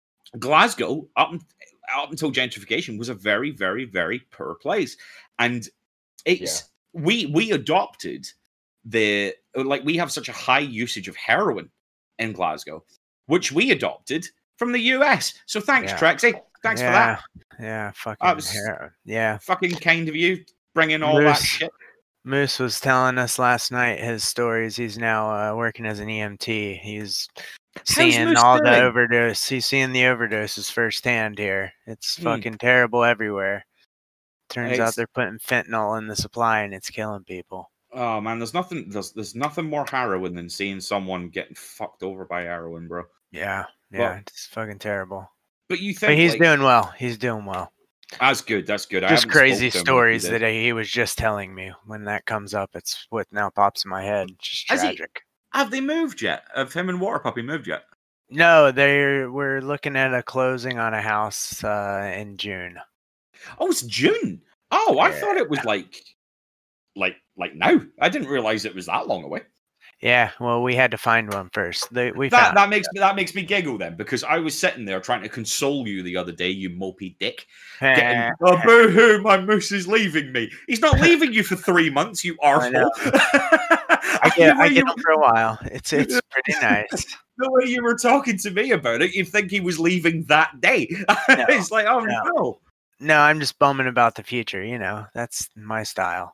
Glasgow, up, up until gentrification, was a very, very, very poor place. And it's, we, we adopted the, like, we have such a high usage of heroin in Glasgow, which we adopted from the U S. So thanks, Yeah. Trexie. Thanks for yeah. that. Yeah, fucking That was- hero. Yeah. Fucking kind of you, bringing all that Moose. shit. Moose was telling us last night his stories. He's now uh, working as an E M T. He's seeing Moose all the doing? overdose. He's seeing the overdoses firsthand here. It's Hmm. fucking terrible everywhere. Turns It's- out they're putting fentanyl in the supply and it's killing people. Oh man, there's nothing. There's there's nothing more harrowing than seeing someone getting fucked over by heroin, bro. Yeah, yeah, Well, it's fucking terrible. But you think But he's like, doing well. He's doing well. that's good. That's good. I Just haven't crazy spoke to him stories like he that did. he was just telling me. When that comes up, it's what now pops in my head. It's just Has he- tragic. Have they moved yet? Have him and Water Puppy moved yet? No, they're we're looking at a closing on a house uh, in June. Oh, it's June. Oh, I Yeah. thought it was like, like, like now. I didn't realize it was that long away. Yeah, well, we had to find one first. They, we That found that makes me that makes me giggle then, because I was sitting there trying to console you the other day, you mopey dick. Getting, oh, boo hoo, my moose is leaving me. He's not leaving you for three months, you I know. arsehole. I get, The way I get you- them for a while. It's it's pretty nice. the way you were talking to me about it, you'd think he was leaving that day. It's like, oh no. no. No, I'm just bumming about the future. You know, that's my style.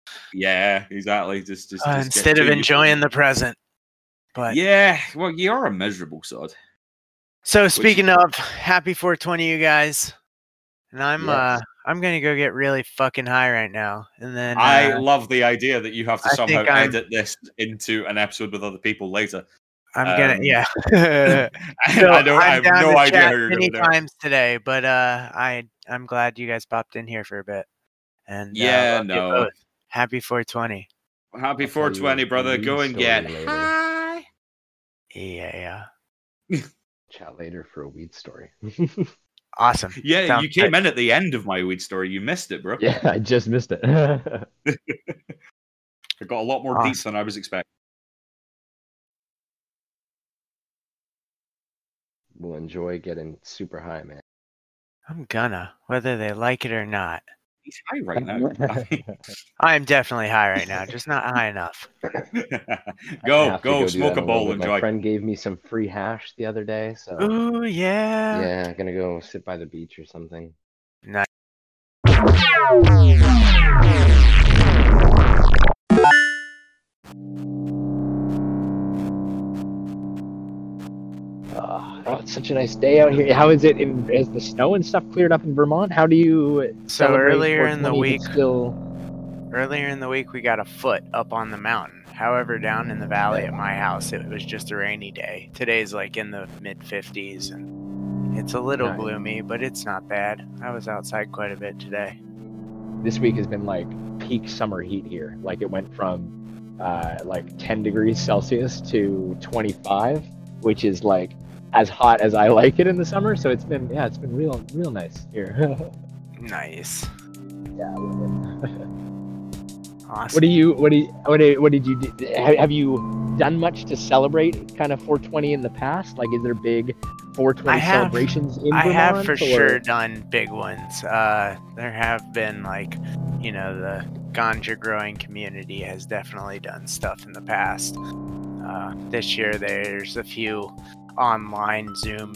Yeah, exactly. Just, just, Uh, just instead get of to you. enjoying the present. But Yeah, well, you are a miserable sod. so speaking of, happy four twenty, you guys. And I'm Yes. uh I'm gonna go get really fucking high right now, and then I uh, love the idea that you have to I somehow think I'm- edit this into an episode with other people later. I'm gonna um, yeah. I don't. I have down no to idea chat how you're many going to do it. times today, but uh, I I'm glad you guys popped in here for a bit. And uh, Yeah, love you no. both. Happy four twenty. Happy I'll tell four twenty, you a brother. weed Go and story get later. high. Yeah, Chat later for a weed story. awesome. Yeah, Sounds you came in at the end of my weed story. You missed it, bro. Yeah, I just missed it. I got a lot more Awesome. deets than I was expecting. We'll enjoy getting super high, man. I'm gonna, whether they like it or not. He's high right now. I mean, I'm definitely high right now, just not high enough. I go, have to go, do smoke that a little bowl, bit. enjoy. My friend gave me some free hash the other day, so Ooh yeah. yeah, gonna go sit by the beach or something. Nice. Oh, oh, it's such a nice day out here. How is it? In, has the snow and stuff cleared up in Vermont? How do you So celebrate earlier in the four twenty if week- it's still? Earlier in the week, we got a foot up on the mountain. However, down in the valley at my house, it was just a rainy day. Today's like in the mid fifties, and it's a little Nice. gloomy, but it's not bad. I was outside quite a bit today. This week has been like peak summer heat here. Like it went from uh, like ten degrees Celsius to twenty-five, which is like as hot as I like it in the summer. So it's been yeah, it's been real real nice here. Nice. Yeah. I love it. Awesome. What do you what do you, what did, what did you do? Have, have you done much to celebrate kind of four twenty in the past? Like, is there big four I twenty have- celebrations in I have Vermont, for or- sure done big ones. Uh, there have been like, you know, the ganja growing community has definitely done stuff in the past. Uh, this year, there's a few online Zoom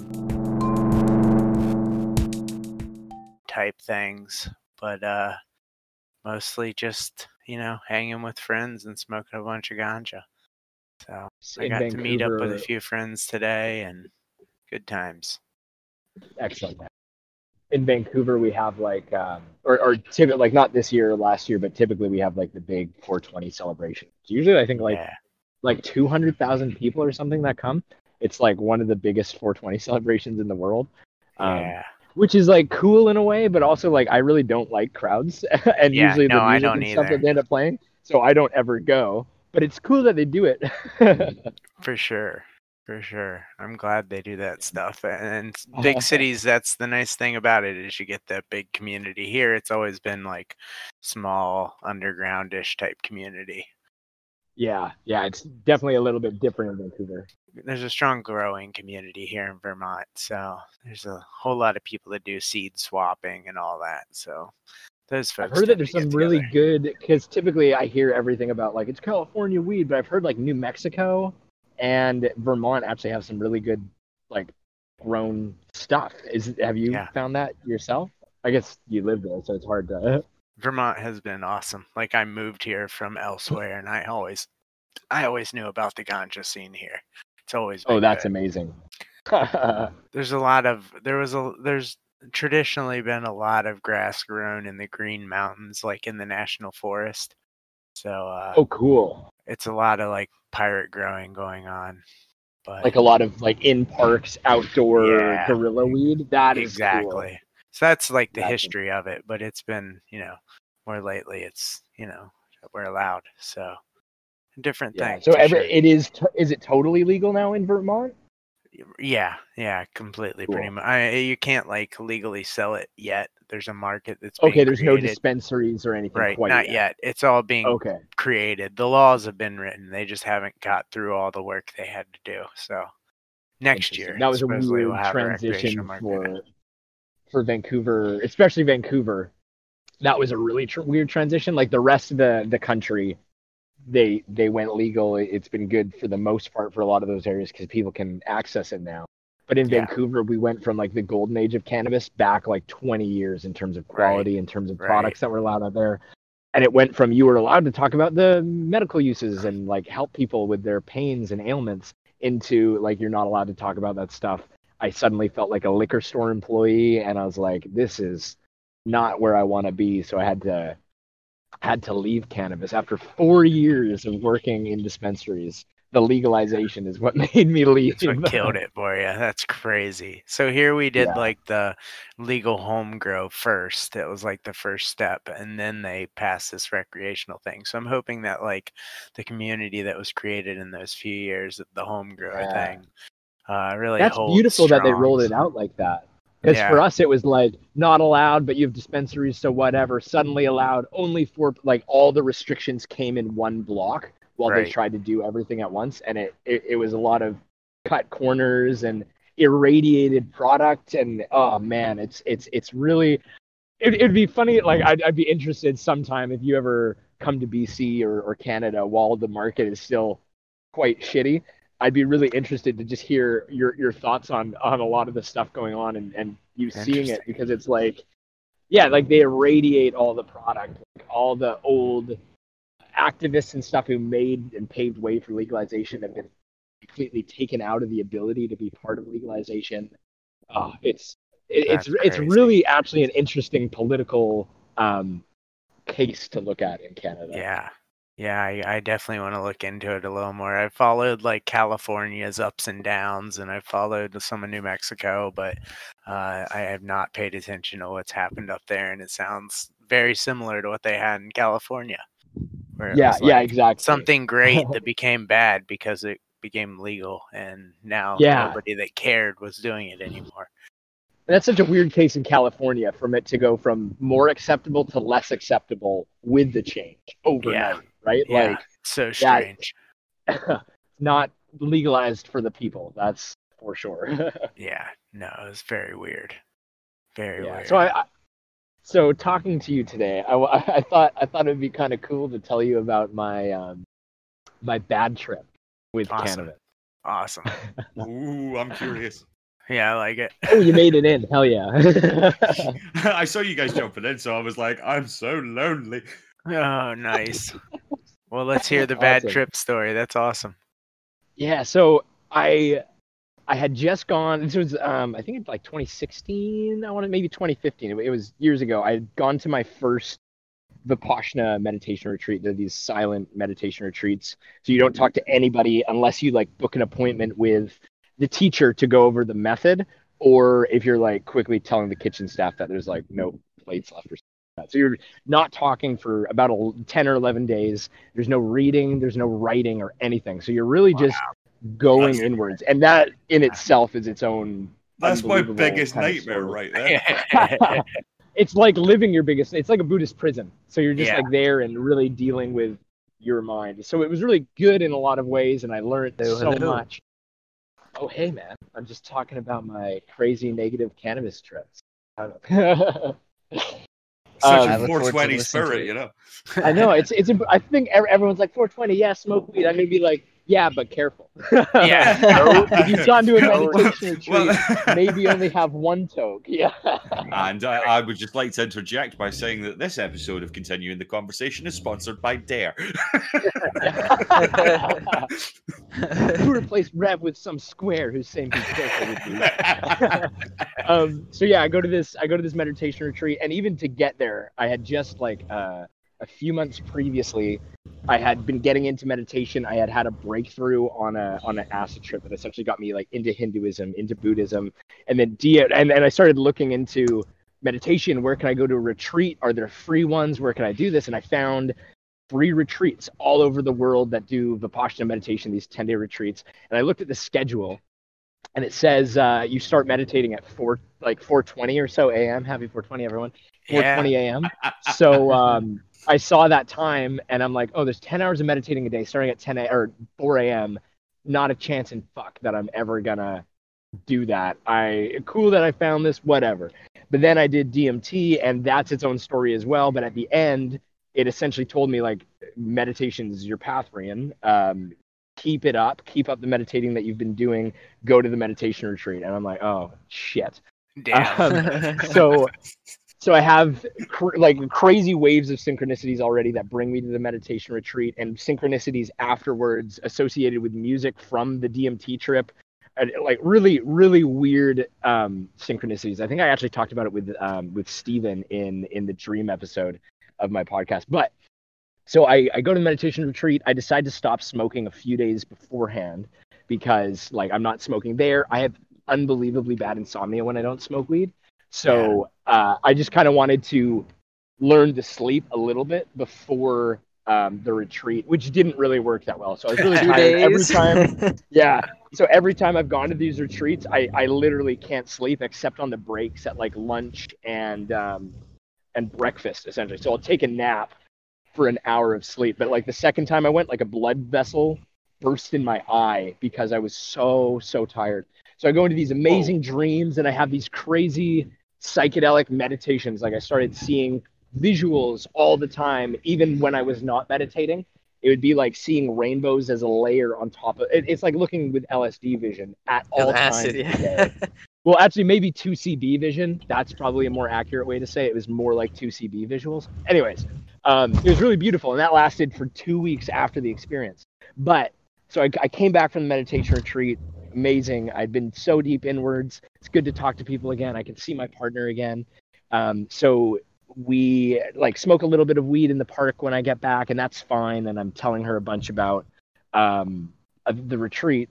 type things, but uh, mostly just, you know, hanging with friends and smoking a bunch of ganja. So I in got to meet up with a Vancouver? few friends today, and good times. Excellent. In Vancouver, we have like, um, or, or typically, like not this year or last year, but typically we have like the big four twenty celebration. Usually, I think like yeah. like two hundred thousand people or something that come. It's like one of the biggest four twenty celebrations in the world. Um, Yeah. Which is like cool in a way, but also like I really don't like crowds and Yeah, usually the no, I music don't and stuff either. that they end up playing. So I don't ever go. But it's cool that they do it. For sure. For sure. I'm glad they do that stuff. And big cities, that's the nice thing about it is you get that big community. Here, it's always been like small, underground-ish type community. Yeah, yeah, it's definitely a little bit different in Vancouver. There's a strong growing community here in Vermont. So there's a whole lot of people that do seed swapping and all that. So those folks. I've heard that tend there's to get some really together. good, because typically I hear everything about like it's California weed, but I've heard like New Mexico and Vermont actually have some really good like grown stuff. Is have you Yeah. found that yourself? I guess you live there, so it's hard to. Vermont has been awesome. Like I moved here from elsewhere, and I always, I always knew about the ganja scene here. It's always been Oh, that's good. amazing. There's a lot of there was a there's traditionally been a lot of grass grown in the Green Mountains, like in the national forest. So uh, Oh, cool. it's a lot of like pirate growing going on. But Like a lot of like in parks, outdoor Yeah. guerrilla weed. That is exactly. cool. So that's like the That's- history of it. But it's been, you know, more lately it's, you know, we're allowed. So different Yeah. things. So for every sure. it is t- is it totally legal now in Vermont? Yeah, yeah, completely. Pretty Cool. much. I, you can't like legally sell it yet. There's a market that's being Okay, there's no created. dispensaries or anything Right, quite not yet. yet. It's all being Okay. created. The laws have been written. They just haven't got through all the work they had to do. So next Interesting. year, That was a supposedly weird we'll have a transition recreational market. for for Vancouver, especially Vancouver. That was a really tr- weird transition. Like the rest of the the country, they they went legal. It's been good for the most part for a lot of those areas because people can access it now. But in Yeah. Vancouver, we went from like the golden age of cannabis back like twenty years in terms of Right, quality, in terms of right. products that were allowed out there. And it went from you were allowed to talk about the medical uses and like help people with their pains and ailments into like you're not allowed to talk about that stuff. I suddenly felt like a liquor store employee and I was like, this is not where I want to be. So I had to had to leave cannabis after four years of working in dispensaries. The legalization is what made me leave. That's what killed it for you. That's crazy. So here we did Yeah. like the legal home grow first. It was like the first step, and then they passed this recreational thing. So I'm hoping that like the community that was created in those few years, the home grow Yeah. thing, uh, really That's holds beautiful that they strong. rolled it out like that. Because Yeah. for us, it was like not allowed, but you have dispensaries, so whatever. Suddenly allowed only for like all the restrictions came in one block while they Right. tried to do everything at once, and it, it it was a lot of cut corners and irradiated product, and oh man, it's it's it's really it, it'd be funny. Like I'd I'd be interested sometime if you ever come to B C or or Canada while the market is still quite shitty. I'd be really interested to just hear your your thoughts on on a lot of the stuff going on and and you seeing it Interesting. because it's like yeah, like they irradiate all the product, like all the old activists and stuff who made and paved way for legalization have been completely taken out of the ability to be part of legalization. Oh, it's it, it's That's it's crazy. really actually an interesting political um, case to look at in Canada. Yeah. Yeah, I, I definitely want to look into it a little more. I followed like California's ups and downs, and I followed some of New Mexico, but uh, I have not paid attention to what's happened up there, and it sounds very similar to what they had in California, where it Yeah, was yeah, like exactly. something great that became bad because it became legal, and now Yeah. nobody that cared was doing it anymore. That's such a weird case in California from it to go from more acceptable to less acceptable with the change overnight, right? Yeah, Like so that- strange. not legalized for the people. That's for sure. Yeah, no, it was very weird. Very yeah. weird. So I, I, so talking to you today, I, I thought I thought it'd be kind of cool to tell you about my um, my bad trip with Awesome. Canada. Awesome. Ooh, I'm curious. Yeah, I like it. Oh, you made it in! Hell yeah! I saw you guys jumping in, so I was like, I'm so lonely. Oh, nice. Well, let's hear the bad Awesome. trip story. That's awesome. Yeah, so I I had just gone. This was um I think it's like twenty sixteen. I want to maybe twenty fifteen. It, it was years ago. I had gone to my first Vipassana meditation retreat. They're these silent meditation retreats. So you don't talk to anybody unless you like book an appointment with the teacher to go over the method, or if you're like quickly telling the kitchen staff that there's like no plates left or something like that. So you're not talking for about ten or eleven days. There's no reading, there's no writing or anything. So you're really just going That's- inwards, and that in itself is its own. That's my unbelievable biggest kind of nightmare story. right there. It's like living your biggest. It's like a Buddhist prison. So you're just Yeah. like there and really dealing with your mind. So it was really good in a lot of ways, and I learned Hello, so hello. much. Oh, hey, man. I'm just talking about my crazy negative cannabis trips. I don't know. Such Um, a I look forward to four twenty listening to spirit, it. you know. I know it's it's. I think ev- everyone's like four twenty. Yeah, smoke weed. I may be like, yeah, but careful. Yeah. No, if you've gone to a Well- meditation retreat, well- maybe only have one toke. Yeah. And I, I would just like to interject by saying that this episode of Continuing the Conversation is sponsored by Dare. Who replaced Rev with some square who's saying be careful with you. um, so yeah, I go to this. I go to this meditation retreat, and even to get there, I had just like uh, a few months previously, I had been getting into meditation. I had had a breakthrough on a on an acid trip that essentially got me like into Hinduism, into Buddhism, and then de- and and I started looking into meditation. Where can I go to a retreat? Are there free ones? Where can I do this? And I found free retreats all over the world that do Vipassana meditation, these ten-day retreats. And I looked at the schedule, and it says uh, you start meditating at four, like four twenty or so a m. Happy four twenty, everyone. four twenty a m. So um, I saw that time, and I'm like, oh, there's ten hours of meditating a day, starting at ten a or four a m. Not a chance in fuck that I'm ever gonna do that. I cool that I found this, whatever. But then I did D M T, and that's its own story as well. But at the end, it essentially told me like meditation is your path, Rian. Um, keep it up, keep up the meditating that you've been doing. Go to the meditation retreat, and I'm like, oh shit. Damn. Um, so, so I have cr- like crazy waves of synchronicities already that bring me to the meditation retreat, and synchronicities afterwards associated with music from the D M T trip. And, like really, really weird um, synchronicities. I think I actually talked about it with um, with Steven in in the Dream episode of my podcast. But so I, I go to the meditation retreat. I decide to stop smoking a few days beforehand because like I'm not smoking there. I have unbelievably bad insomnia when I don't smoke weed. So uh, I just kind of wanted to learn to sleep a little bit before um, the retreat, which didn't really work that well. So I was really Two tired every days. time. Yeah. So every time I've gone to these retreats, I, I literally can't sleep except on the breaks at like lunch and um, and breakfast essentially. So I'll take a nap for an hour of sleep. But like the second time I went, like a blood vessel burst in my eye because I was so, so tired. So I go into these amazing dreams and I have these crazy psychedelic meditations. Like I started seeing visuals all the time, even when I was not meditating. It would be like seeing rainbows as a layer on top of it. It's like looking with L S D vision at It was all acid, times. yeah. Well, actually, maybe two C B vision. That's probably a more accurate way to say it. It was more like two C B visuals. Anyways, um, it was really beautiful, and that lasted for two weeks after the experience. But so I, I came back from the meditation retreat. Amazing. I'd been so deep inwards. It's good to talk to people again. I can see my partner again. Um, so we like smoke a little bit of weed in the park when I get back, and that's fine. And I'm telling her a bunch about um, of the retreat.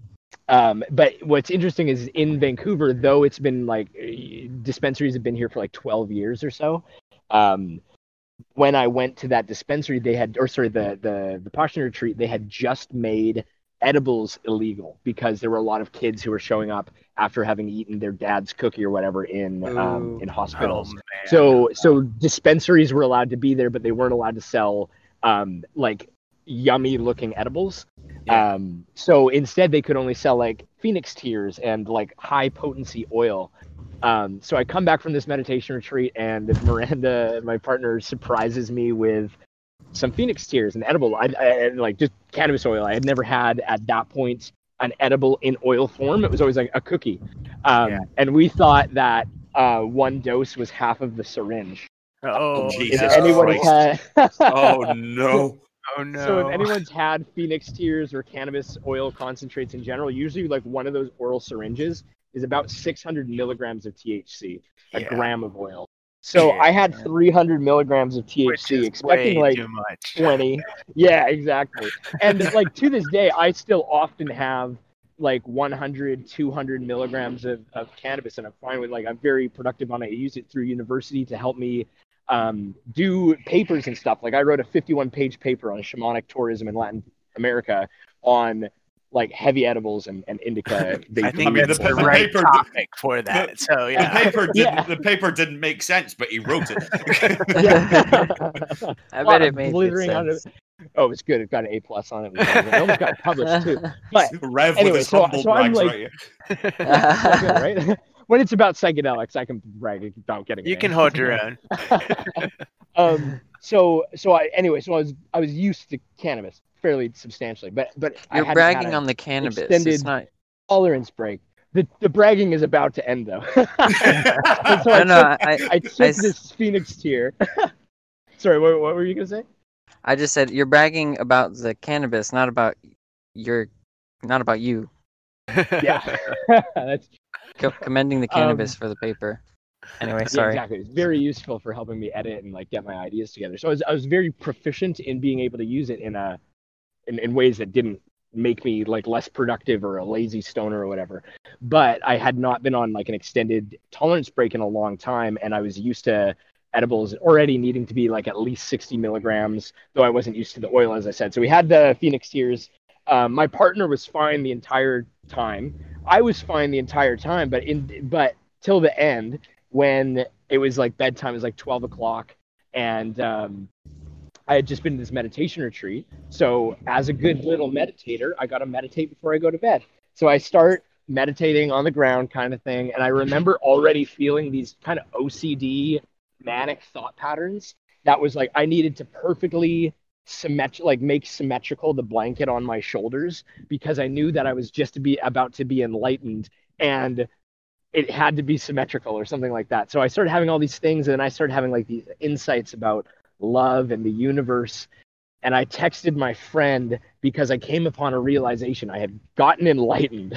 Um, but what's interesting is in Vancouver, though it's been like dispensaries have been here for like twelve years or so. Um, when I went to that dispensary, they had, or sorry, the the the Vipassana retreat, they had just made edibles illegal because there were a lot of kids who were showing up after having eaten their dad's cookie or whatever in um, Ooh. in hospitals. Oh, man. So so dispensaries were allowed to be there, but they weren't allowed to sell um, like yummy looking edibles. Yeah. Um, so instead they could only sell like phoenix tears and like high potency oil. Um, so I come back from this meditation retreat and Miranda, my partner, surprises me with some phoenix tears and edible. I, I like just cannabis oil. I had never had at that point an edible in oil form. It was always like a cookie. Um, Yeah. And we thought that uh, one dose was half of the syringe. Oh, If Jesus anyone Christ. had, Oh no. oh no. So if anyone's had phoenix tears or cannabis oil concentrates in general, usually like one of those oral syringes is about six hundred milligrams of T H C, a Yeah. gram of oil. So Yeah. I had three hundred milligrams of T H C, Which is expecting way like too much. twenty. Yeah, exactly. And like to this day, I still often have like one hundred, two hundred milligrams of, of cannabis, and I'm fine with like I'm very productive on it. I use it through university to help me um, do papers and stuff. Like I wrote a fifty-one page paper on shamanic tourism in Latin America on like heavy edibles and, and indica. I think I mean, that's the- the, the right paper- topic for that. the- so The yeah. paper didn't. Yeah. The paper didn't make sense, but he wrote it. Yeah. I A lot bet it of made good blithering out of- sense. Oh, it's good. It got an A plus on it. It almost got published too. But Rev Anyway, with his so- humble so I'm brags like- right here. it's good, right? When it's about psychedelics, I can brag about getting. You an can A. hold your own. um. So so I anyway. So I was I was used to cannabis fairly substantially, but but I You're hadn't bragging had a on the cannabis. extended- It's not. tolerance break. The the bragging is about to end though. And so I No, no. took, I, I took I s- this Phoenix tier. Sorry, what, what were you gonna say? I just said you're bragging about the cannabis, not about your, not about you. Yeah, that's Co- commending the Um, cannabis for the paper. Anyway, yeah, sorry. exactly. It's very useful for helping me edit and like get my ideas together. So I was I was very proficient in being able to use it in a in, in ways that didn't make me like less productive or a lazy stoner or whatever. But I had not been on like an extended tolerance break in a long time, and I was used to edibles already needing to be like at least sixty milligrams, though I wasn't used to the oil, as I said. So we had the Phoenix tears. Um, my partner was fine the entire time. I was fine the entire time, but in but till the end, when it was like bedtime, it was like twelve o'clock, and um, I had just been to this meditation retreat. So as a good little meditator, I got to meditate before I go to bed. So I start meditating on the ground kind of thing. And I remember already feeling these kind of O C D manic thought patterns that was like, I needed to perfectly symmetric, like make symmetrical the blanket on my shoulders, because I knew that I was just to be about to be enlightened, and it had to be symmetrical or something like that. So I started having all these things, and then I started having like these insights about love and the universe. And I texted my friend because I came upon a realization. I had gotten enlightened.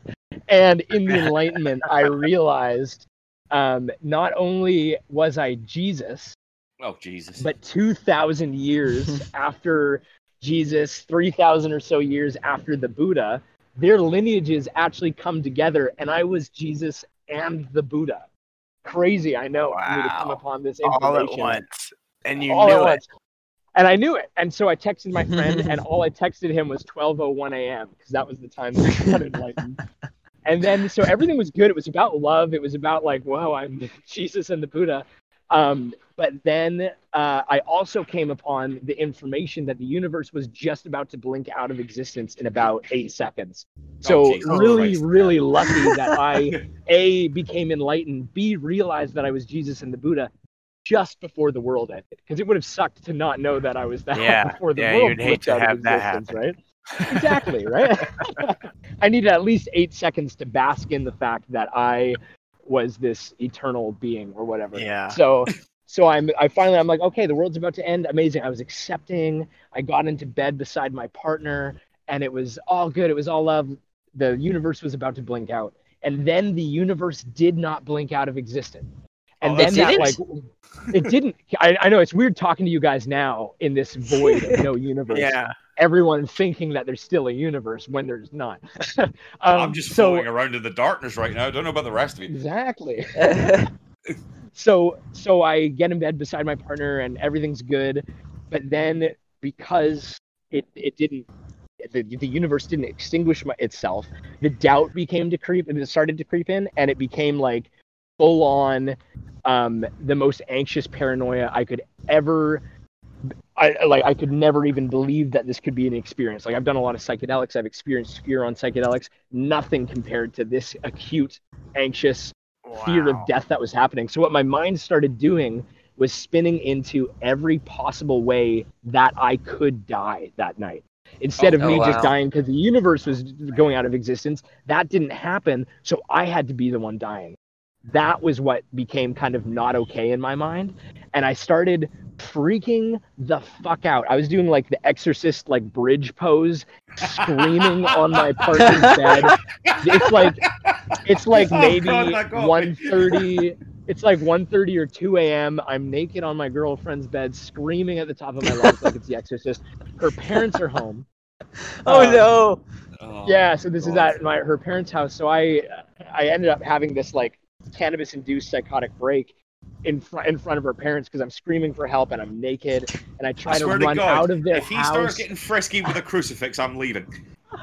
And in the enlightenment, I realized um, not only was I Jesus, Oh Jesus! but two thousand years after Jesus, three thousand or so years after the Buddha, their lineages actually come together, and I was Jesus and the Buddha. Crazy, I know, for me to come Wow. upon this All at information. once. And you All knew at it. once. And I knew it. And so I texted my friend, and all I texted him was twelve oh one a.m. because that was the time that I got enlightened. And then, so everything was good. It was about love. It was about like, whoa, I'm Jesus and the Buddha. Um, but then uh, I also came upon the information that the universe was just about to blink out of existence in about eight seconds. So Oh, Jesus really, Christ. really lucky that I, A, became enlightened, B, realized that I was Jesus and the Buddha just before the world ended. Because it would have sucked to not know that I was that Yeah, before the yeah, world you'd hate blinked to out of have that existence, right? Exactly, right? I needed at least eight seconds to bask in the fact that I was this eternal being or whatever. Yeah. So so I'm I finally I'm like, okay, the world's about to end. Amazing. I was accepting. I got into bed beside my partner, and it was all good. It was all love. The universe was about to blink out. And then the universe did not blink out of existence. And Oh, then it that like didn't? it didn't. I, I know it's weird talking to you guys now in this void of no universe. Yeah. Everyone thinking that there's still a universe when there's not. um, I'm just so floating around in the darkness right now. I don't know about the rest of you. exactly. So so I get in bed beside my partner and everything's good, but then because it it didn't the, the universe didn't extinguish my, itself, the doubt became to creep and it started to creep in, and it became like full on um the most anxious paranoia I could ever I like I could never even believe that this could be an experience. Like I've done a lot of psychedelics, I've experienced fear on psychedelics, nothing compared to this acute anxious fear Wow. of death that was happening. So what my mind started doing was spinning into every possible way that I could die that night. Instead of Oh, me wow. just dying because the universe was going out of existence, that didn't happen. So I had to be the one dying. That was what became kind of not okay in my mind. And I started freaking the fuck out. I was doing like the Exorcist like bridge pose, screaming on my partner's bed. It's like it's like Oh, maybe God, that got me. one thirty. It's like one thirty or two a.m. I'm naked on my girlfriend's bed, screaming at the top of my lungs like it's The Exorcist. Her parents are home. Oh Um, no! Oh, Yeah, so this is God. at my her parents' house. So I I ended up having this like cannabis-induced psychotic break in front in front of her parents because I'm screaming for help and I'm naked and I try I to swear to run God, out of their if he house. starts getting frisky with a crucifix, I'm leaving.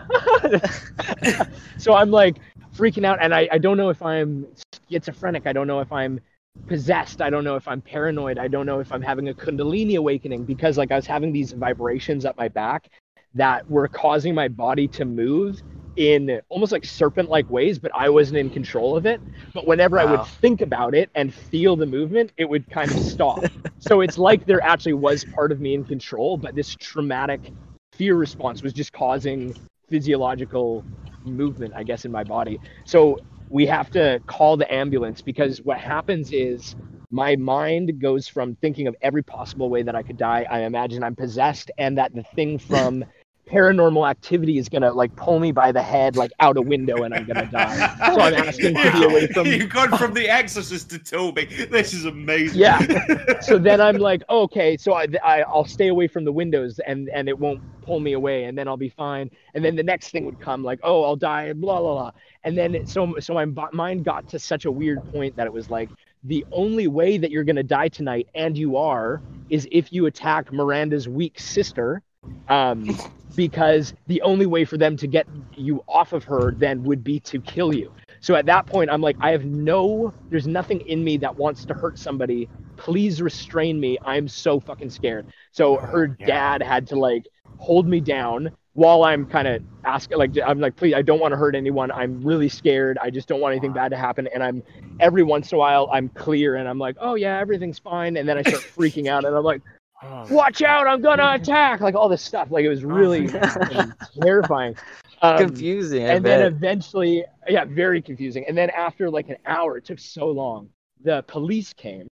So I'm like freaking out, and I, I don't know if I'm schizophrenic. I don't know if I'm possessed. I don't know if I'm paranoid. I don't know if I'm having a Kundalini awakening, because like I was having these vibrations up my back that were causing my body to move in almost like serpent-like ways, but I wasn't in control of it. But whenever wow. I would think about it and feel the movement, it would kind of stop. So it's like there actually was part of me in control, but this traumatic fear response was just causing physiological movement, I guess, in my body. So we have to call the ambulance, because what happens is my mind goes from thinking of every possible way that I could die. I imagine I'm possessed, and that the thing from Paranormal Activity is gonna like pull me by the head like out a window, and I'm gonna die. So I'm asking to be away from. You've gone from The Exorcist to Toby. This is amazing. Yeah. So then I'm like, okay, so I, I I'll stay away from the windows, and and it won't pull me away, and then I'll be fine. And then the next thing would come, like, oh, I'll die, blah blah blah. And then so so my mind got to such a weird point that it was like, the only way that you're gonna die tonight, and you are, is if you attack Miranda's weak sister. Um, because the only way for them to get you off of her then would be to kill you. So at that point, I'm like, I have no, there's nothing in me that wants to hurt somebody. Please restrain me. I'm so fucking scared. So her yeah. dad had to like hold me down while I'm kind of asking, like, I'm like, please, I don't want to hurt anyone. I'm really scared. I just don't want anything bad to happen. And I'm, every once in a while, I'm clear, and I'm like, oh yeah, everything's fine. And then I start freaking out, and I'm like, watch out, I'm gonna attack, like all this stuff. Like it was really oh terrifying. Um, confusing. I and bet. then eventually, yeah, very confusing. And then after like an hour, it took so long, the police came.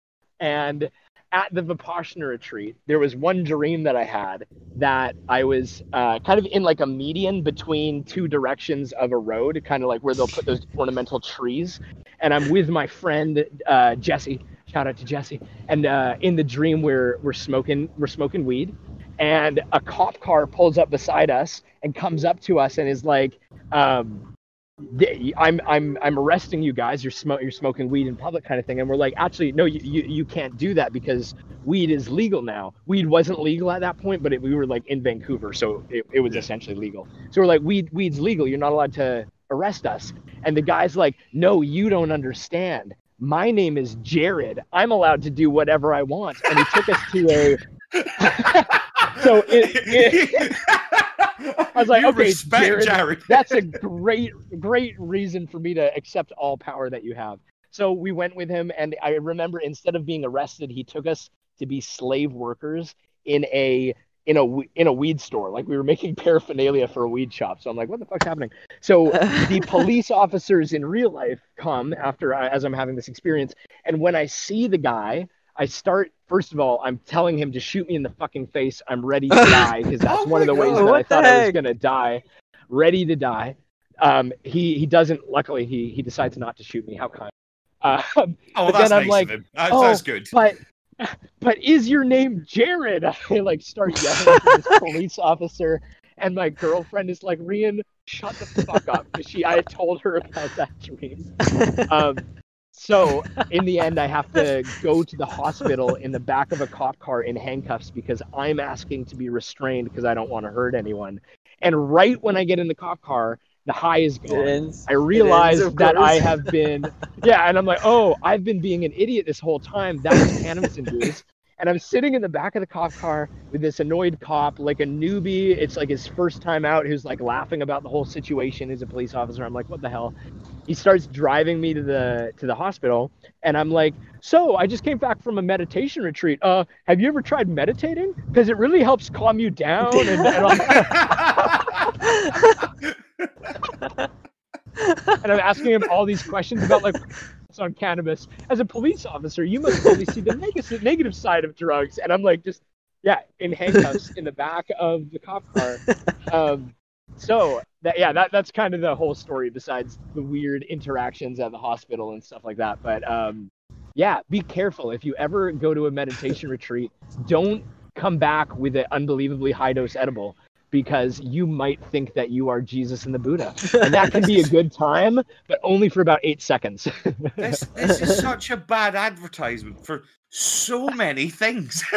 And at the Vipassana retreat, there was one dream that I had that I was uh, kind of in like a median between two directions of a road, kind of like where they'll put those ornamental trees. And I'm with my friend uh, Jesse. Shout out to Jesse. And uh, in the dream, we're we're smoking we're smoking weed, and a cop car pulls up beside us and comes up to us and is like, um, "I'm I'm I'm arresting you guys. You're smoking you're smoking weed in public," kind of thing. And we're like, "Actually, no, you you, you can't do that because weed is legal now. Weed wasn't legal at that point, but it, we were like in Vancouver, so it, it was essentially legal. So we're like, weed weed's legal. You're not allowed to arrest us." And the guy's like, "No, you don't understand. My name is Jared. I'm allowed to do whatever I want." And he took us to a. So it, it... I was like, you okay, respect Jared, Jared. That's a great, great reason for me to accept all power that you have. So we went with him, and I remember instead of being arrested, he took us to be slave workers in a in a in a weed store. Like we were making paraphernalia for a weed shop. So I'm like, what the fuck's happening? So the police officers in real life come after I, as I'm having this experience, and when I see the guy, I start. First of all, I'm telling him to shoot me in the fucking face. I'm ready to die, because that's Oh one of the my ways God, that I what the thought I was heck? gonna die. Ready to die. Um, he he doesn't. Luckily, he he decides not to shoot me. How kind. Uh, Oh, but that's then I'm nice like, of him. That's, oh, that's good. But but is your name Jared? I like start yelling at this police officer, and my girlfriend is like, Rian, shut the fuck up, because she I had told her about that dream. Um, so in the end, I have to go to the hospital in the back of a cop car in handcuffs, because I'm asking to be restrained because I don't want to hurt anyone. And right when I get in the cop car, the high is It gone. ends- I it realize ends, of that I course. have been, yeah, and I'm like, oh, I've been being an idiot this whole time. That's cannabis induced. And I'm sitting in the back of the cop car with this annoyed cop, like a newbie. It's like his first time out, who's like laughing about the whole situation. He's a police officer. I'm like, what the hell? He starts driving me to the to the hospital, and I'm like, so I just came back from a meditation retreat. Uh, have you ever tried meditating? Because it really helps calm you down. And, and, all- and I'm asking him all these questions about like on cannabis. As a police officer, you must only see the negative negative side of drugs. And I'm like, just yeah, in handcuffs in the back of the cop car. Um, so that yeah, that that's kind of the whole story. Besides the weird interactions at the hospital and stuff like that, but um, yeah, be careful if you ever go to a meditation retreat. Don't come back with an unbelievably high dose edible, because you might think that you are Jesus and the Buddha. And that can be a good time, but only for about eight seconds. This, this is such a bad advertisement for so many things.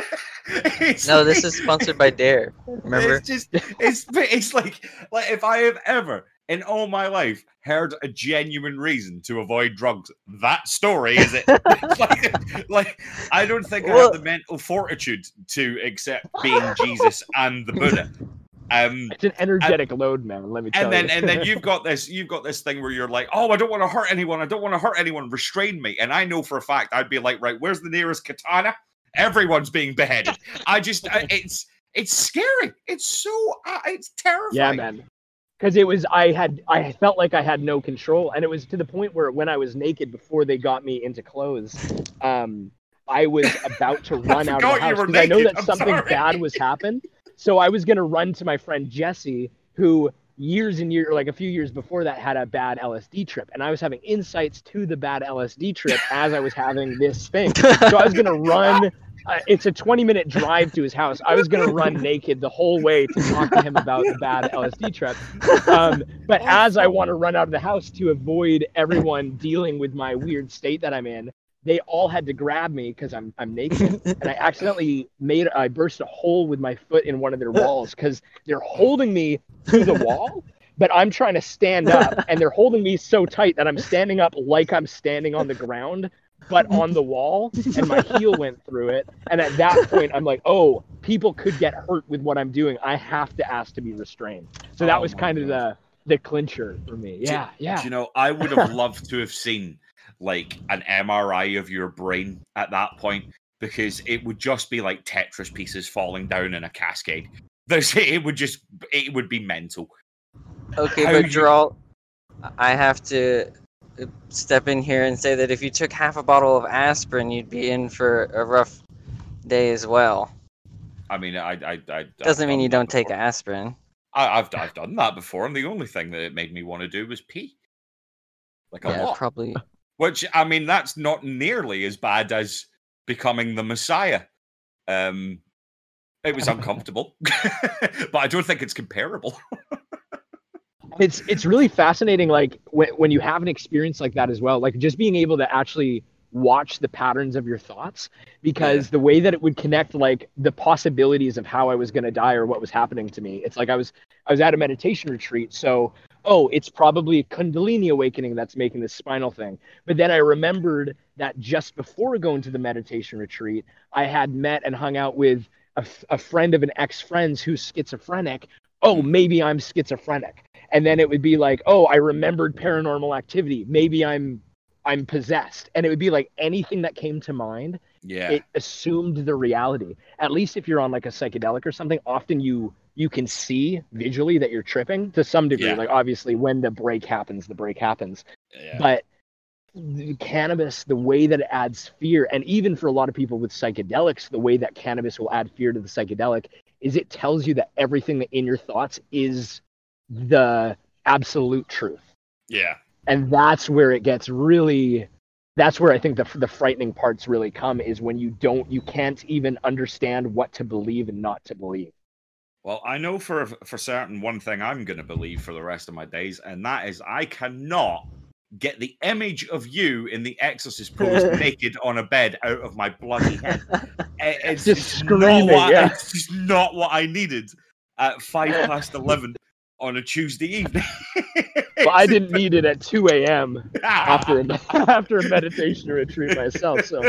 It's No, like- this is sponsored by Dare. Remember? It's just it's it's like like if I have ever in all my life heard a genuine reason to avoid drugs, that story is it. It's like, like I don't think I Well- have the mental fortitude to accept being Jesus and the Buddha. Um, It's an energetic load, man. Let me tell and then you. and then you've got this you've got this thing where you're like, oh, I don't want to hurt anyone. I don't want to hurt anyone. Restrain me. And I know for a fact I'd be like, right, where's the nearest katana? Everyone's being beheaded. I just I, it's it's scary. It's so uh, it's terrifying. Yeah, man. Because it was, I had, I felt like I had no control, and it was to the point where when I was naked before they got me into clothes, um, I was about to run out of the forgot you house were because I know naked. that I'm something sorry. bad was happen. So I was gonna run to my friend Jesse, who years and years, like a few years before that, had a bad L S D trip, and I was having insights to the bad L S D trip as I was having this thing. So I was gonna run. Uh, it's a twenty minute drive to his house. I was going to run naked the whole way to talk to him about the bad L S D trip. Um, but as I want to run out of the house to avoid everyone dealing with my weird state that I'm in, they all had to grab me because I'm I'm naked, and I accidentally made I burst a hole with my foot in one of their walls because they're holding me to the wall, but I'm trying to stand up, and they're holding me so tight that I'm standing up like I'm standing on the ground, but on the wall, and my heel went through it. And at that point, I'm like, oh, people could get hurt with what I'm doing. I have to ask to be restrained. So that Oh was my kind of God. the the clincher for me. Yeah, do, yeah. Do you know, I would have loved to have seen like an M R I of your brain at that point, because it would just be like Tetris pieces falling down in a cascade. There's, it would just, it would be mental. Okay, How but you- Gerald, I have to uh, step in here and say that if you took half a bottle of aspirin, you'd be in for a rough day as well. I mean, I, I, I I've Doesn't mean done you that don't take before. aspirin. I, I've, I've done that before, and the only thing that it made me want to do was pee, like a Yeah, lot. probably. Which, I mean, that's not nearly as bad as becoming the Messiah. Um, it was uncomfortable, but I don't think it's comparable. it's it's really fascinating, like when, when you have an experience like that as well, like just being able to actually watch the patterns of your thoughts, because Yeah. the way that it would connect like the possibilities of how I was going to die or what was happening to me, it's like I was I was at a meditation retreat, so oh, it's probably a Kundalini awakening that's making this spinal thing. But then I remembered that just before going to the meditation retreat, I had met and hung out with a, f- a friend of an ex-friend's who's schizophrenic. Oh, maybe I'm schizophrenic. And then it would be like, oh, I remembered paranormal activity. Maybe I'm I'm possessed. And it would be like anything that came to mind, Yeah, it assumed the reality. At least if you're on like a psychedelic or something, often you you can see visually that you're tripping to some degree. Yeah. Like obviously when the break happens, the break happens. yeah. But the cannabis, the way that it adds fear, and even for a lot of people with psychedelics, the way that cannabis will add fear to the psychedelic is it tells you that everything in your thoughts is the absolute truth. yeah. And that's where it gets really, that's where I think the the frightening parts really come, is when you don't, you can't even understand what to believe and not to believe. Well, I know for for certain one thing I'm going to believe for the rest of my days, and that is I cannot get the image of you in the Exorcist pose naked on a bed out of my bloody head. It- It's Just just screaming, not what, yeah. It's just not what I needed at five past eleven on a Tuesday evening. But I didn't need it at two a.m. after a, after a meditation retreat myself. So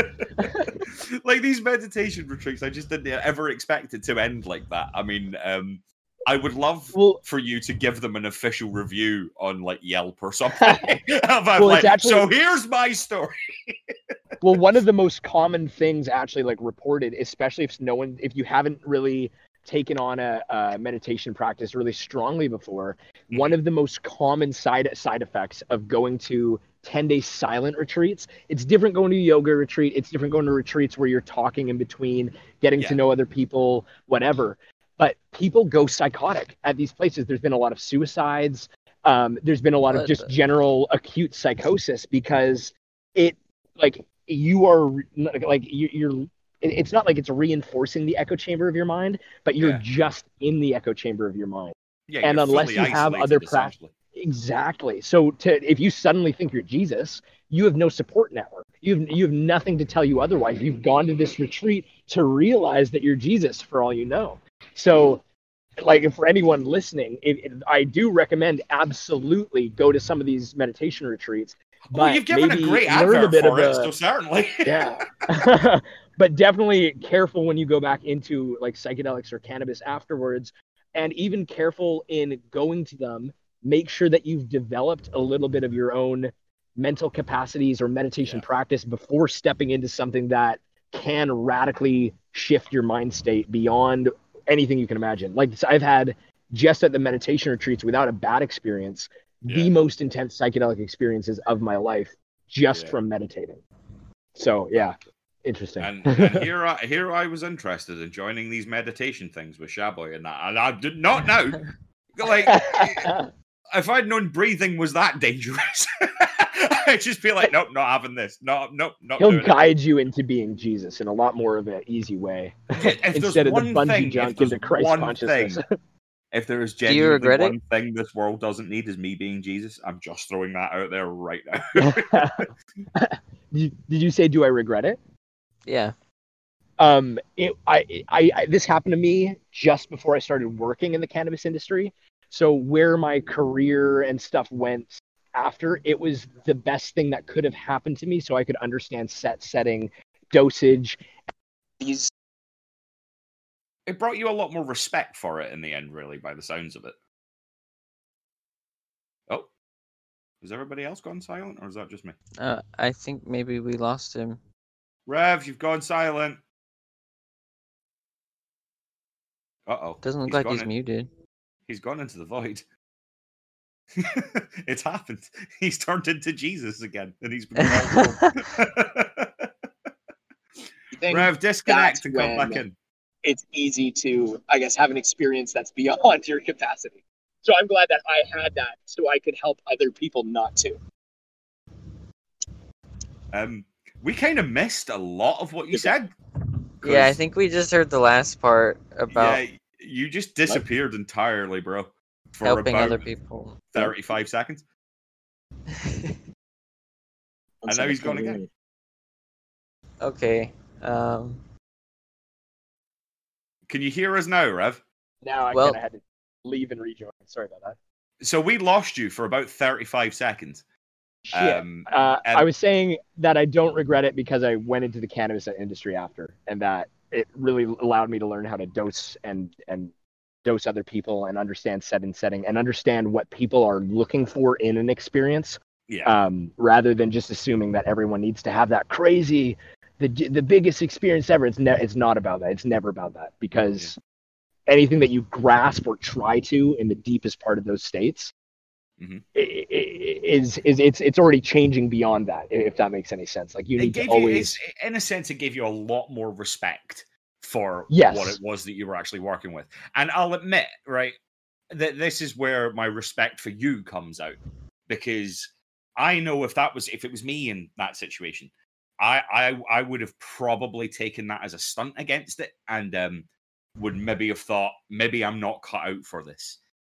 like these meditation retreats, I just didn't ever expect it to end like that. I mean, um, I would love well, for you to give them an official review on like Yelp or something. About, Well, like, it's actually- so here's my story. well, one of the most common things actually like reported, especially if no one, if you haven't really taken on a, a meditation practice really strongly before, one of the most common side side effects of going to ten day silent retreats, it's different going to a yoga retreat, it's different going to retreats where you're talking in between, getting Yeah. to know other people, whatever. But people go psychotic at these places. There's been a lot of suicides. Um, there's been a lot of What just the- general acute psychosis because it, like, you are like you, you're. it- It's not like it's reinforcing the echo chamber of your mind, but you're Yeah. just in the echo chamber of your mind. Yeah, And you're unless fully you have isolated, other prac- essentially. Exactly. So to if you suddenly think you're Jesus, you have no support network. You have you have nothing to tell you otherwise. You've gone to this retreat to realize that you're Jesus for all you know. So, like for anyone listening, it, it, I do recommend absolutely go to some of these meditation retreats. Well, But you've given a maybe great learn advert a bit for of it, a, so certainly. yeah. But definitely careful when you go back into like psychedelics or cannabis afterwards, and even careful in going to them. Make sure that you've developed a little bit of your own mental capacities or meditation Yeah. practice before stepping into something that can radically shift your mind state beyond anything you can imagine. Like I've had just at the meditation retreats without a bad experience, the Yeah. most intense psychedelic experiences of my life just Yeah. from meditating. So yeah, interesting. And, and here I here I was interested in joining these meditation things with Shaboy and that, and I did not know. Like, if I'd known breathing was that dangerous, I'd just be like, nope, not having this. No, nope, not He'll doing guide you into being Jesus in a lot more of an easy way. it. If there's Instead of the one bungee thing, if jump there's into Christ one consciousness. thing, if there is you genuinely regret it? one thing this world doesn't need is me being Jesus, I'm just throwing that out there right now. did, did you say, do I regret it? Yeah. Um, it, I, I, I, this happened to me just before I started working in the cannabis industry. So where my career and stuff went after, it was the best thing that could have happened to me so I could understand set setting, dosage. These. It brought you a lot more respect for it in the end, really, by the sounds of it. Oh, has everybody else gone silent, or is that just me? Uh, I think maybe we lost him. Rev, you've gone silent. Uh-oh. Doesn't look He's like gone he's in- muted. He's gone into the void. It's happened. He's turned into Jesus again, and he's been called home. Rev, disconnect and come back in. It's easy to, I guess, have an experience that's beyond your capacity. So I'm glad that I had that so I could help other people not to. Um, we kind of missed a lot of what you said. Yeah, I 'cause, think we just heard the last part about yeah, you just disappeared entirely, bro. For helping about other people. thirty-five seconds. And now he's gone again. Okay. Um, Can you hear us now, Rev? Now I Well- kind of had to leave and rejoin. Sorry about that. So we lost you for about thirty-five seconds. Shit. Um, Uh, and- I was saying that I don't regret it because I went into the cannabis industry after, and that it really allowed me to learn how to dose and and dose other people and understand set and setting and understand what people are looking for in an experience, yeah. um, rather than just assuming that everyone needs to have that crazy, the the biggest experience ever. It's ne- it's not about that. It's never about that, because anything that you grasp or try to in the deepest part of those states Mhm. i- i- is is it's it's already changing beyond that, if that makes any sense. Like you It need to gave always you, it's, in a sense, it gave you a lot more respect for Yes. what it was that you were actually working with. And I'll admit, right, that this is where my respect for you comes out, because I know if that was if it was me in that situation, I I I would have probably taken that as a stunt against it, and um, would maybe have thought maybe I'm not cut out for this.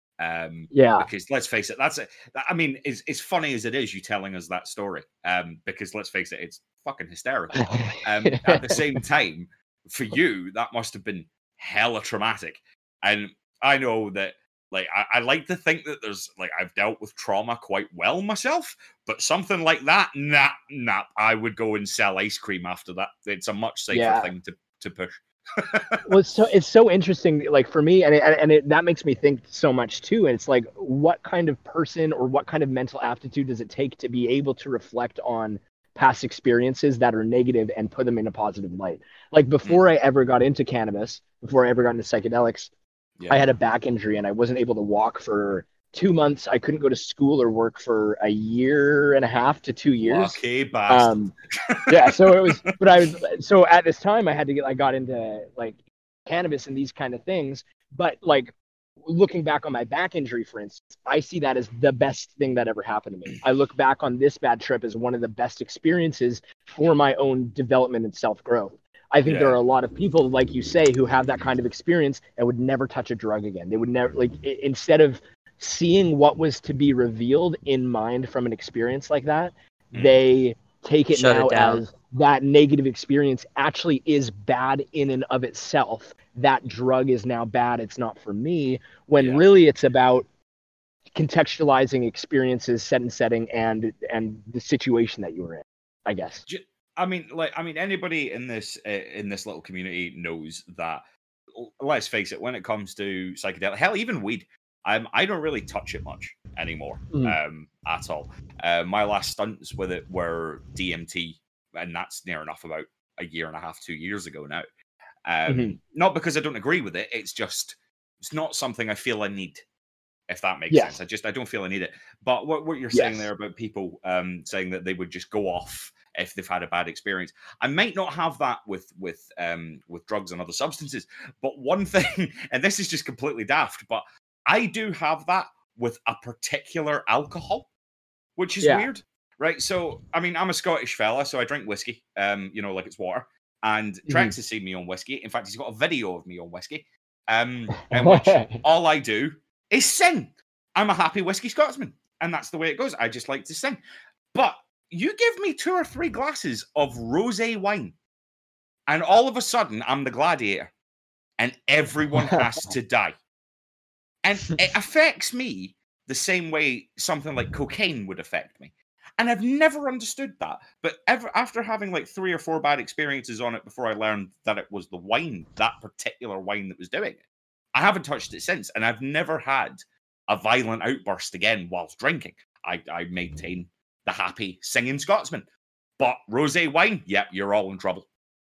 Um, yeah because let's face it, that's it. I mean, as, as funny as it is, you telling us that story, um, because let's face it, it's fucking hysterical. Um, at the same time, for you, that must have been hella traumatic. And I know that, like, I, I like to think that there's, like, I've dealt with trauma quite well myself, but something like that, nah, nah, I would go and sell ice cream after that. It's a much safer Yeah. thing to, to push. well it's so it's so interesting, like for me, and it, and it, that makes me think so much too. And it's like, what kind of person or what kind of mental aptitude does it take to be able to reflect on past experiences that are negative and put them in a positive light? Like before I ever got into cannabis, before I ever got into psychedelics, Yeah. I had a back injury and I wasn't able to walk for two months. I couldn't go to school or work for a year and a half to two years. Lucky bastard. Um, yeah, so it was, but I was, so at this time I had to get, I got into like cannabis and these kind of things. But like looking back on my back injury, for instance, I see that as the best thing that ever happened to me. I look back on this bad trip as one of the best experiences for my own development and self-growth. I think Yeah. there are a lot of people, like you say, who have that kind of experience and would never touch a drug again. They would never, like, i- instead of seeing what was to be revealed in mind from an experience like that, Mm. they take it Shut it now down. as that negative experience actually is bad in and of itself. That drug is now bad. It's not for me. When Yeah. really it's about contextualizing experiences, set and setting, and and the situation that you were in, I guess. Ju- I mean, like, I mean, anybody in this uh, in this little community knows that. l- Let's face it, when it comes to psychedelic, hell, even weed, um, I don't really touch it much anymore, Mm. um, at all. Uh, my last stunts with it were D M T, and that's near enough about a year and a half, two years ago now. Um, Mhm. Not because I don't agree with it; it's just it's not something I feel I need. If that makes Yes. sense, I just I don't feel I need it. But what what you're saying Yes. there about people um, saying that they would just go off if they've had a bad experience, I might not have that with with um, with drugs and other substances. But one thing, and this is just completely daft, but I do have that with a particular alcohol, which is Yeah. weird, right? So I mean, I'm a Scottish fella, so I drink whiskey, um, you know, like it's water. And Mhm. Trex has seen me on whiskey. In fact, he's got a video of me on whiskey, um, in which all I do is sing. I'm a happy whiskey Scotsman, and that's the way it goes. I just like to sing. But you give me two or three glasses of rosé wine, and all of a sudden I'm the gladiator, and everyone has to die. And it affects me the same way something like cocaine would affect me. And I've never understood that. But ever after having like three or four bad experiences on it before I learned that it was the wine, that particular wine that was doing it, I haven't touched it since. And I've never had a violent outburst again whilst drinking. I, I maintain the happy singing Scotsman. But rosé wine, yep, you're all in trouble.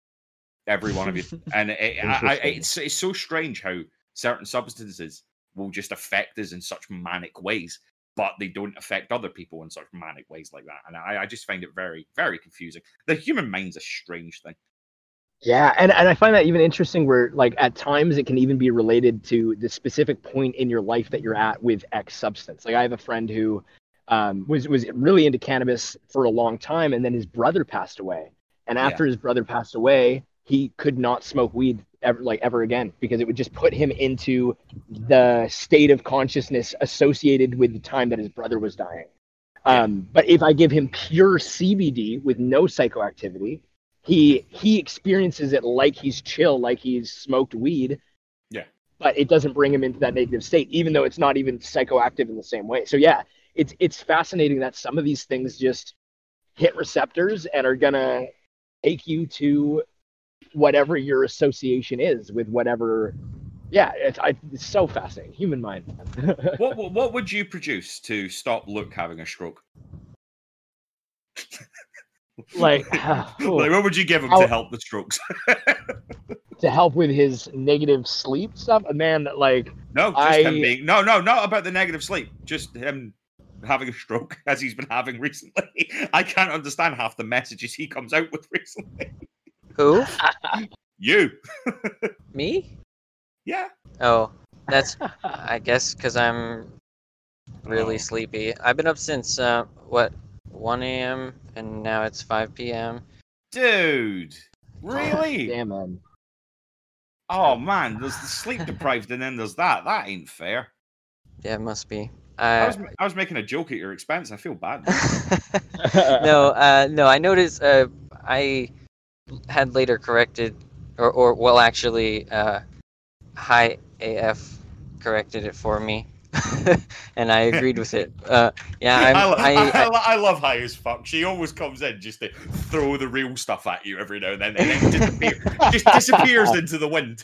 Every one of you. And it, I, I, it's, it's so strange how certain substances will just affect us in such manic ways, but they don't affect other people in such manic ways like that. And I, I just find it very, very confusing. The human mind's a strange thing. Yeah, and, and I find that even interesting where, like, at times it can even be related to the specific point in your life that you're at with X substance. Like, I have a friend who um, was, was really into cannabis for a long time, and then his brother passed away. And after his brother passed away, he could not smoke weed ever, like, ever again, because it would just put him into the state of consciousness associated with the time that his brother was dying. Yeah. Um, but if I give him pure C B D with no psychoactivity, he he experiences it like he's chill, like he's smoked weed. Yeah. But it doesn't bring him into that negative state, even though it's not even psychoactive in the same way. So yeah, it's it's fascinating that some of these things just hit receptors and are gonna take you to whatever your association is with whatever. Yeah, it's, I, it's so fascinating. Human mind. What, what what would you produce to stop Luke having a stroke? like, like, what would you give him How- to help the strokes? to help with his negative sleep stuff, man. Like, No, just I- him being no, no, not about the negative sleep. Just him having a stroke as he's been having recently. I can't understand half the messages he comes out with recently. Who? You, Me? yeah. Oh, that's I guess because I'm really Oh. sleepy. I've been up since uh, what one a m and now it's five p m Dude, really? damn, man. Oh man, there's the sleep deprived, and then there's that. That ain't fair. Yeah, it must be. I Uh, was I was making a joke at your expense. I feel bad. no, uh, no. I noticed. Uh, I had later corrected, or, or well, actually, uh, Hi A F corrected it for me, and I agreed with it. Uh, yeah, I'm, I, lo- I, I, I, lo- I love high as fuck. She always comes in just to throw the real stuff at you every now and then, and then disappear, just disappears into the wind.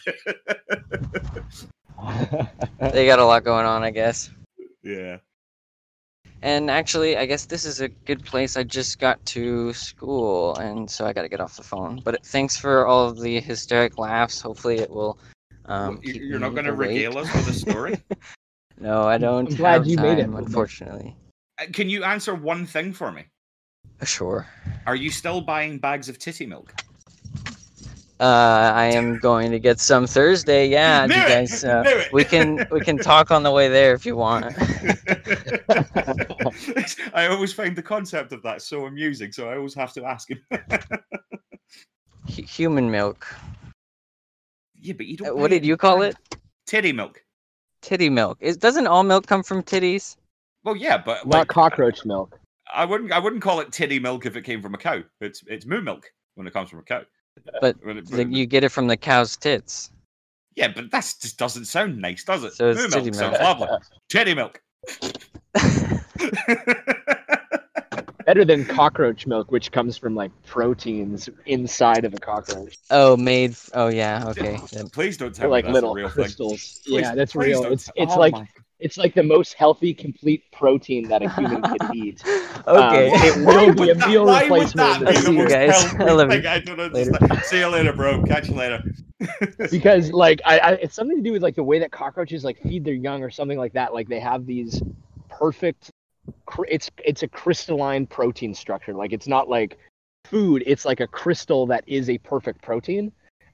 they got a lot going on, I guess. Yeah. And actually, I guess this is a good place. I just got to school, and so I got to get off the phone. But thanks for all of the hysteric laughs. Hopefully, it will. Um, Well, you- keep you're not me going to awake. regale us with a story? No, I don't. I'm glad have you made it, time, Bowman. unfortunately. Uh, Can you answer one thing for me? Sure. Are you still buying bags of titty milk? Uh, I am going to get some Thursday. Yeah, Knew you it! guys. Uh, Knew it! we can we can talk on the way there if you want. I always find the concept of that so amusing, so I always have to ask him. Hu- Human milk. Yeah, but you don't. Uh, buy What it did in you call bags. it? Titty milk. titty milk. Is doesn't all milk come from titties? Well, yeah, but Not like, cockroach milk. I wouldn't I wouldn't call it titty milk if it came from a cow. It's it's moo milk when it comes from a cow. But When it- like, you get it from the cow's tits. yeah, but that just doesn't sound nice, does it? So it's moo titty milk milk. sounds lovely. Titty milk. Better than cockroach milk, which comes from like proteins inside of a cockroach. Oh, made. f- Oh yeah. Okay. Then- Please don't They're tell like me that's a little real thing. crystals. Please- yeah, that's please real. don't It's tell- it's oh like my- it's like the most healthy, complete protein that a human could eat. okay. Um, it Why will be a would that- meal why would replacement. that in be the the See you most future. guys. healthy I love you. thing? I don't Later. understand. See you later, bro. Catch you later. Because like I, I it's something to do with like the way that cockroaches like feed their young or something like that. Like they have these perfect cr- it's it's a crystalline protein structure. Like it's not like food, it's like a crystal that is a perfect protein.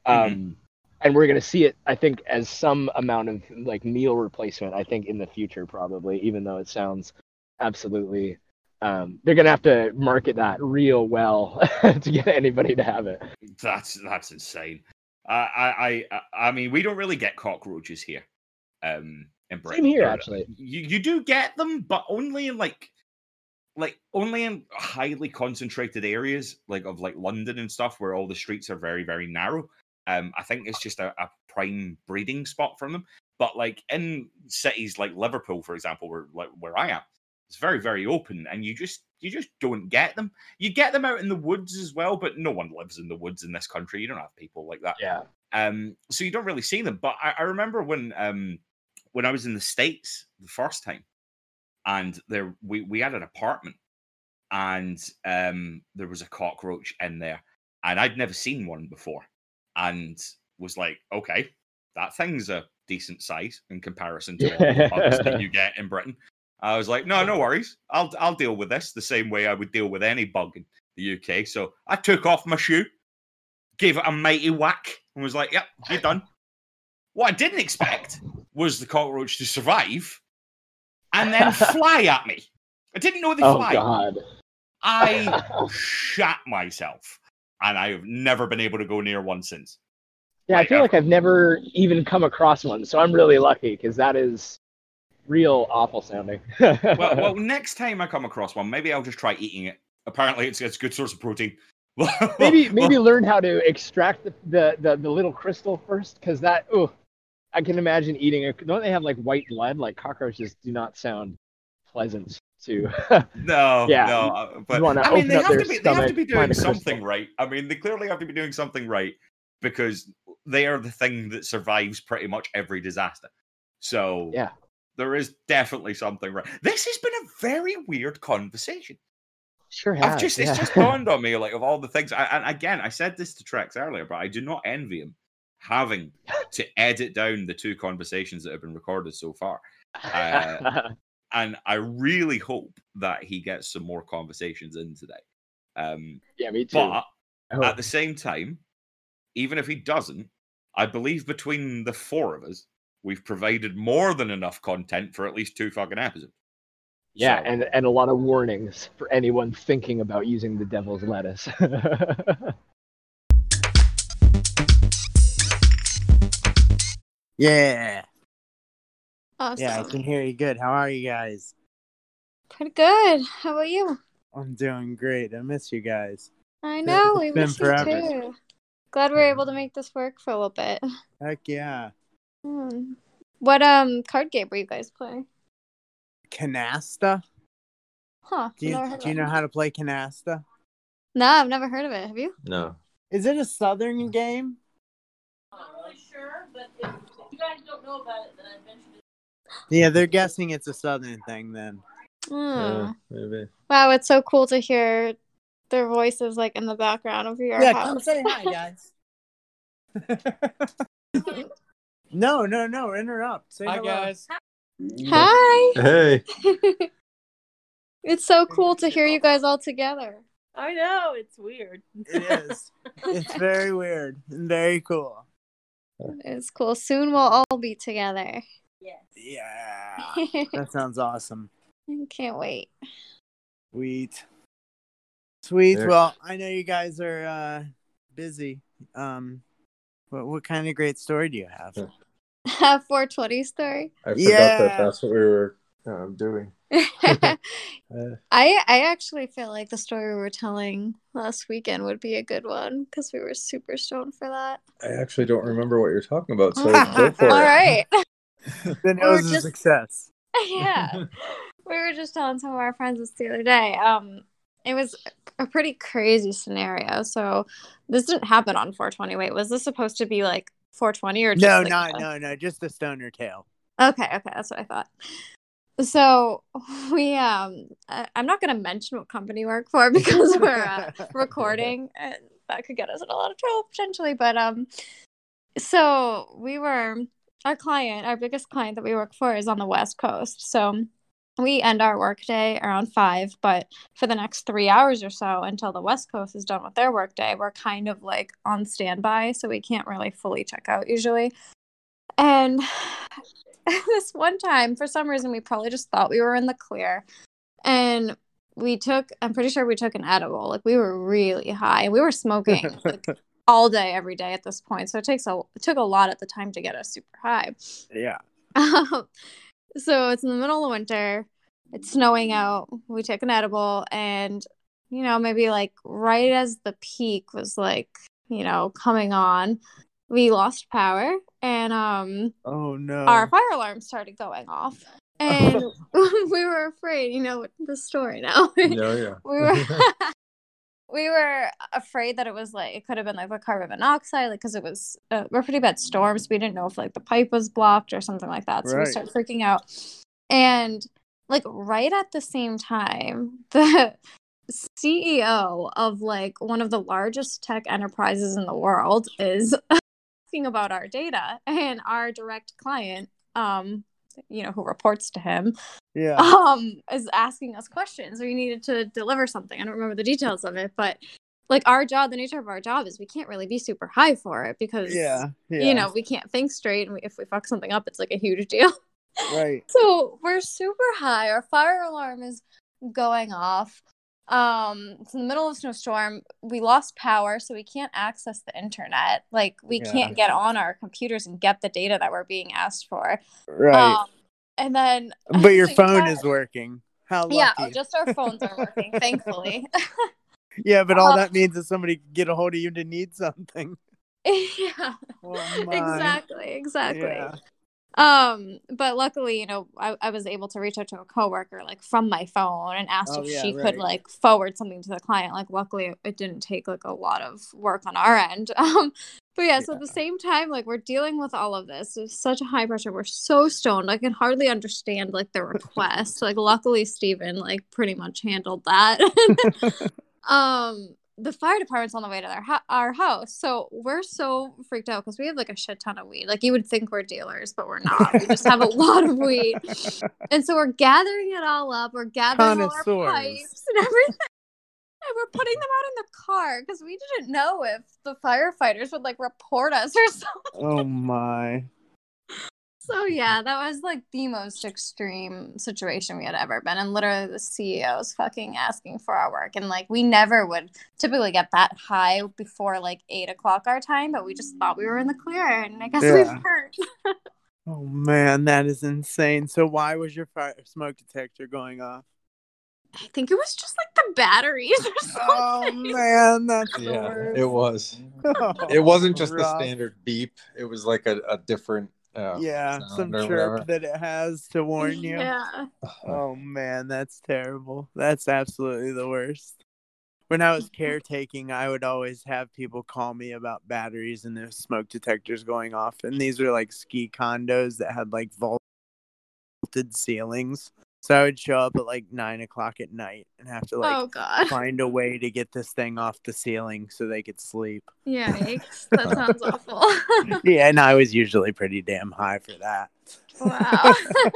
Um and we're going to see it, I think, as some amount of like meal replacement, I think, in the future, probably, even though it sounds absolutely um they're going to have to market that real well to get anybody to have it. That's that's insane. I I I I mean, we don't really get cockroaches here. Um, in Britain. Same here, Or- actually. You you do get them, but only in like like only in highly concentrated areas, like of like London and stuff, where all the streets are very very narrow. Um, I think it's just a, a prime breeding spot for them. But like in cities like Liverpool, for example, where like where I am, it's very very open, and you just you just don't get them. You get them out in the woods as well, but no one lives in the woods in this country. You don't have people like that. Yeah. Um, so you don't really see them. But I, I remember when um when I was in the States the first time, and there we, we had an apartment, and um there was a cockroach in there, and I'd never seen one before, and was like, okay, that thing's a decent size in comparison to all the bugs that you get in Britain. I was like, no, no worries. I'll I'll deal with this the same way I would deal with any bug in the U K. So I took off my shoe, gave it a mighty whack, and was like, yep, you're done. What I didn't expect was the cockroach to survive and then fly at me. I didn't know they Oh fly. God. I shat myself, and I have never been able to go near one since. Yeah, I Like, feel I've- like I've never even come across one, so I'm really lucky because that is real awful sounding. Well, well, next time I come across one, maybe I'll just try eating it. Apparently, it's, it's a good source of protein. maybe Well, maybe learn how to extract the the, the, the little crystal first, because that oh, I can imagine eating a. Don't they have like white blood? Like cockroaches do not sound pleasant to. no, Yeah. no. uh, But wanna I mean, open they up have their to be. They have to stomach, be doing find a crystal. something right. I mean, they clearly have to be doing something right, because they are the thing that survives pretty much every disaster. So Yeah. there is definitely something right. This has been a very weird conversation. Sure has. I've just yeah. it's just dawned on me, like, of all the things. I, and again, I said this to Trex earlier, but I do not envy him having to edit down the two conversations that have been recorded so far. Uh, and I really hope that he gets some more conversations in today. Um, yeah, me too. but Oh, at the same time, even if he doesn't, I believe between the four of us, we've provided more than enough content for at least two fucking episodes. yeah, so- and and a lot of warnings for anyone thinking about using the devil's lettuce. Yeah. Awesome. Yeah, I can hear you good. How are you guys? Pretty good. How about you? I'm doing great. I miss you guys. I know, It's we been miss you forever. too. Glad we were able to make this work for a little bit. Heck yeah. Hmm. What um card game were you guys playing? Canasta? Huh. Do you, never heard do you of know it. how to play canasta? No, I've never heard of it. Have you? No. Is it a southern game? I'm not really sure, but if you guys don't know about it, then I mentioned it. Yeah, they're guessing it's a southern thing then. Hmm. Uh, maybe. Wow, it's so cool to hear their voices like in the background of your yeah, house. come say hi, guys. no, no, no, interrupt. Say Hi, hello. guys. Hi. Hey. It's so cool to hear you guys all together. I know, it's weird. It is. It's very weird and very cool. It's cool. Soon we'll all be together. Yes. Yeah. That sounds awesome. Can't wait. Sweet. Sweet. There- Well, I know you guys are uh, busy. Um, what what kind of great story do you have? four twenty story. I forgot Yeah. that that's what we were um, doing. I Uh, I actually feel like the story we were telling last weekend would be a good one because we were super stoned for that. I actually don't remember what you're talking about, so Oh, go for all it. right. Then it Or was a just- success. Yeah. We were just telling some of our friends this the other day. Um, it was a pretty crazy scenario. So this didn't happen on four twenty. Wait, was this supposed to be like four twenty or just No, like not a- no, no, just the stoner tale. Okay, okay, that's what I thought. So we um I- I'm not gonna mention what company we work for because we're uh, recording and that could get us in a lot of trouble potentially. But um so we were our client, our biggest client that we work for is on the West Coast. So we end our workday around five, but for the next three hours or so until the West Coast is done with their workday, we're kind of like on standby, so we can't really fully check out usually. And this one time, for some reason, we probably just thought we were in the clear. And we took, I'm pretty sure we took an edible. Like, we were really high. We were smoking like, all day, every day at this point. So it takes a, it took a lot at the time to get us super high. Yeah. Um, so it's in the middle of winter. It's snowing out. We took an edible. And, you know, maybe like right as the peak was like, you know, coming on, we lost power. And um, Oh no. our fire alarm started going off. And we were afraid, you know, the story now. Yeah, yeah. we were we were afraid that it was like it could have been like the carbon monoxide, like because it was uh, we're pretty bad storms. We didn't know if like the pipe was blocked or something like that. So Right. we started freaking out. And like right at the same time, the C E O of like one of the largest tech enterprises in the world is asking about our data, and our direct client, um, you know, who reports to him, Yeah. um, is asking us questions. We needed to deliver something. I don't remember the details of it, but like our job, the nature of our job is we can't really be super high for it because, Yeah. Yeah. you know, we can't think straight. And we, if we fuck something up, it's like a huge deal. Right. So we're super high. Our fire alarm is going off. Um, it's in the middle of a snowstorm. We lost power, so we can't access the internet. Like we Yeah. can't get on our computers and get the data that we're being asked for. Right. Um, and then, but your so you phone got- is working. How lucky. Yeah, oh, just our phones are working, thankfully. Yeah, but all Uh, that means is somebody can get a hold of you to need something. Yeah, Oh, my. exactly, exactly. Yeah. Um, but luckily, you know, I, I was able to reach out to a coworker like from my phone and asked Oh, if yeah, she right. could like forward something to the client. Like, luckily, it, it didn't take like a lot of work on our end. Um, but yeah, so at the same time, like we're dealing with all of this. There's such a high pressure. We're so stoned. I can hardly understand like the request. Like, luckily, Steven like pretty much handled that. um. The fire department's on the way to their ho- our house, so we're so freaked out because we have like a shit ton of weed. Like you would think we're dealers, but we're not. We just have a lot of weed, and so we're gathering it all up. We're gathering all our Connoisseurs. pipes and everything, and we're putting them out in the car because we didn't know if the firefighters would like report us or something. Oh my. So yeah, that was like the most extreme situation we had ever been in. Literally, the C E O was fucking asking for our work, and like we never would typically get that high before like eight o'clock our time, but we just thought we were in the clear, and I guess we Yeah. weren't. Oh man, that is insane. So why was your fire smoke detector going off? I think it was just like the batteries or something. Oh man, that's the Yeah, worst. it was. Oh, It wasn't just rough. the standard beep. It was like a, a different. Uh, Yeah, sound some or chirp whatever. that it has to warn you. Yeah. Oh man, that's terrible. That's absolutely the worst. When I was caretaking, I would always have people call me about batteries and their smoke detectors going off. And these were like ski condos that had like vaulted ceilings. So I would show up at like nine o'clock at night and have to like Oh god. find a way to get this thing off the ceiling so they could sleep. Yikes. That sounds awful. Yeah, and I was usually pretty damn high for that. Wow.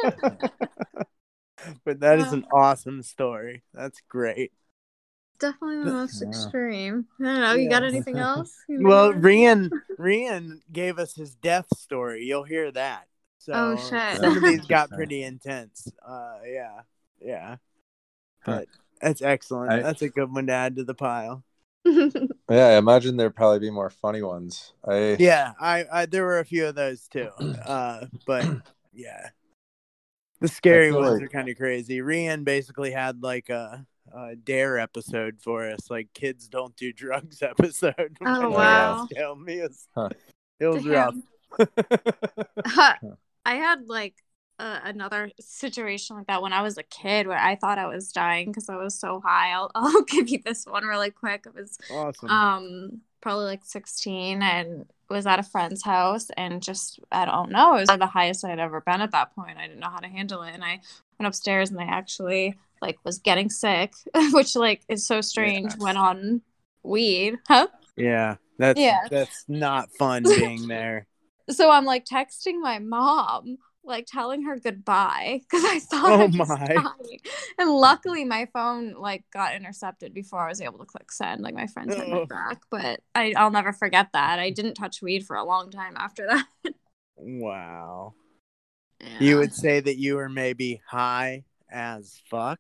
But that is an awesome story. That's great. Definitely the most Yeah. extreme. I don't know. You got Yeah. anything else? You Well, know? Rian, Rian gave us his death story. You'll hear that. So Oh, shit. some of these got Interesting. pretty intense. Uh, yeah, yeah. Huh. But that's excellent. I- That's a good one to add to the pile. Yeah, I imagine there'd probably be more funny ones. I Yeah, I, I there were a few of those too. Uh, but yeah, the I scary feel ones like are kind of crazy. Rian basically had like a, a dare episode for us, like kids don't do drugs episode. Oh Oh, when wow. wow. he asked him. He was, Huh. it was rough. Damn. I had like uh, another situation like that when I was a kid where I thought I was dying because I was so high. I'll I'll give you this one really quick. It was Awesome. um probably like sixteen and was at a friend's house and just I don't know, it was the highest I'd ever been at that point. I didn't know how to handle it and I went upstairs and I actually like was getting sick, which like is so strange Yeah. when on weed. Huh? Yeah, that's Yeah. that's not fun being there. So I'm like texting my mom, like telling her goodbye because I thought Oh I was my. dying. And luckily my phone like got intercepted before I was able to click send. Like my friends had my Oh. back, but I, I'll never forget that. I didn't touch weed for a long time after that. Wow. Yeah. You would say that you were maybe high as fuck?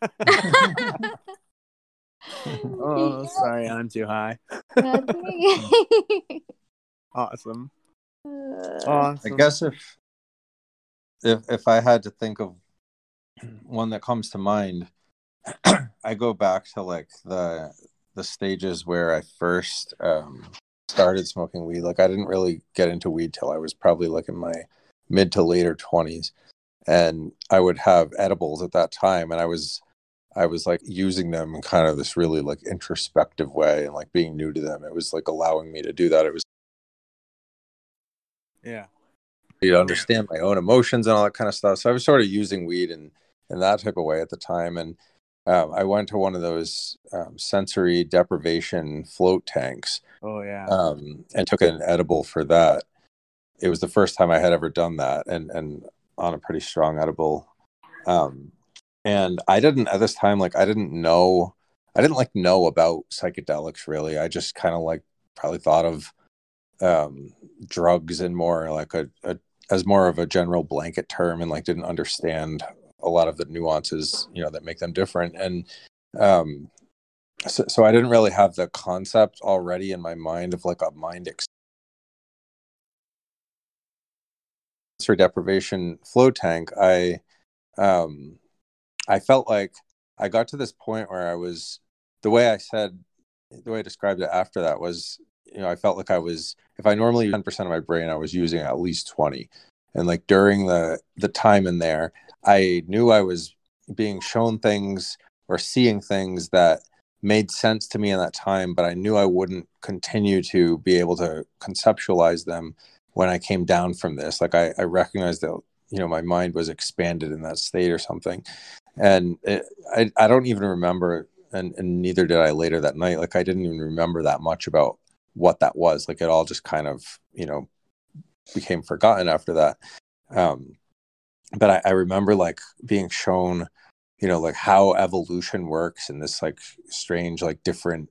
Oh, Yeah, sorry, I'm too high. that's me. Awesome. Uh, I Awesome. guess if if if I had to think of one that comes to mind, I go back to like the the stages where I first um, started smoking weed. Like I didn't really get into weed till I was probably like in my mid to later twenties, and I would have edibles at that time, and I was I was like using them in kind of this really like introspective way and like being new to them. It was like allowing me to do that. It was Yeah. to understand my own emotions and all that kind of stuff. So I was sort of using weed in, in that type of way at the time. And um, I went to one of those um, sensory deprivation float tanks Oh yeah. um, and took an edible for that. It was the first time I had ever done that, and, and on a pretty strong edible. Um, and I didn't at this time, like I didn't know, I didn't like know about psychedelics really. I just kind of like probably thought of um drugs and more like a, a as more of a general blanket term, and like didn't understand a lot of the nuances, you know, that make them different. And um so, so I didn't really have the concept already in my mind of like a mind ex- sensory deprivation flow tank. I um I felt like I got to this point where I was, the way I said, the way I described it after that was, you know, I felt like I was, if I normally use ten percent of my brain, I was using at least twenty. And like during the, the time in there, I knew I was being shown things or seeing things that made sense to me in that time, but I knew I wouldn't continue to be able to conceptualize them when I came down from this. Like I, I recognized that, you know, my mind was expanded in that state or something. And it, I, I don't even remember, and, and neither did I later that night. Like I didn't even remember that much about what that was. Like it all just kind of, you know, became forgotten after that. Um, but I, I remember like being shown, you know, like how evolution works in this like strange, like different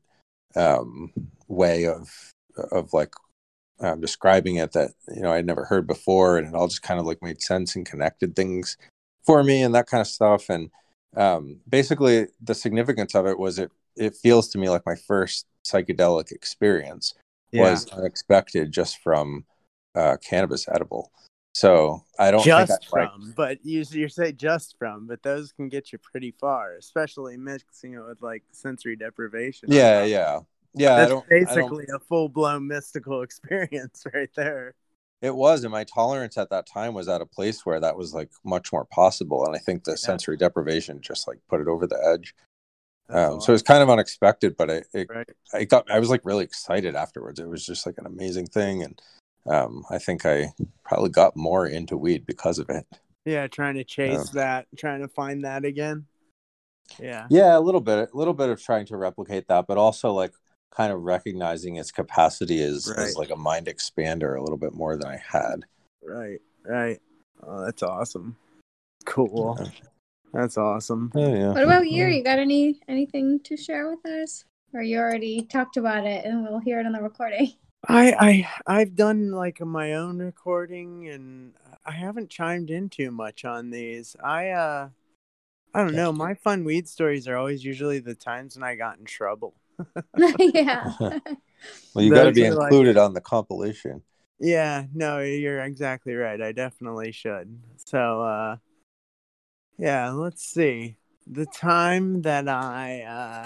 um, way of, of like um, describing it that, you know, I'd never heard before. And it all just kind of like made sense and connected things for me and that kind of stuff. And um, basically the significance of it was it, it feels to me like my first psychedelic experience Yeah. was unexpected just from uh, cannabis edible. So I don't Just think I, like, from, but you you say just from, but those can get you pretty far, especially mixing it with like sensory deprivation. yeah, yeah, yeah. I That's don't, I don't, basically a full blown mystical experience right there. it was, and my tolerance at that time was at a place where that was like much more possible. And I think the Yeah. sensory deprivation just like put it over the edge. That's Um, so it's awesome. kind of unexpected, but it, it, Right. I got, I was like really excited afterwards. It was just like an amazing thing. And um, I think I probably got more into weed because of it. Yeah, trying to chase Um, that, trying to find that again. Yeah. yeah, a little bit, a little bit of trying to replicate that, but also like kind of recognizing its capacity as, Right. as like a mind expander a little bit more than I had. Right. Right. Oh, that's awesome. Cool. Yeah. That's awesome. Oh, yeah. What about you? You got any anything to share with us? Or you already talked about it and we'll hear it on the recording? I I I've done like my own recording and I haven't chimed in too much on these. I uh I don't know. My fun weed stories are always usually the times when I got in trouble. Yeah. Well, you got to Those be are like- included on the compilation. Yeah, no, you're exactly right. I definitely should. So, uh, yeah, let's see. The time that I, uh,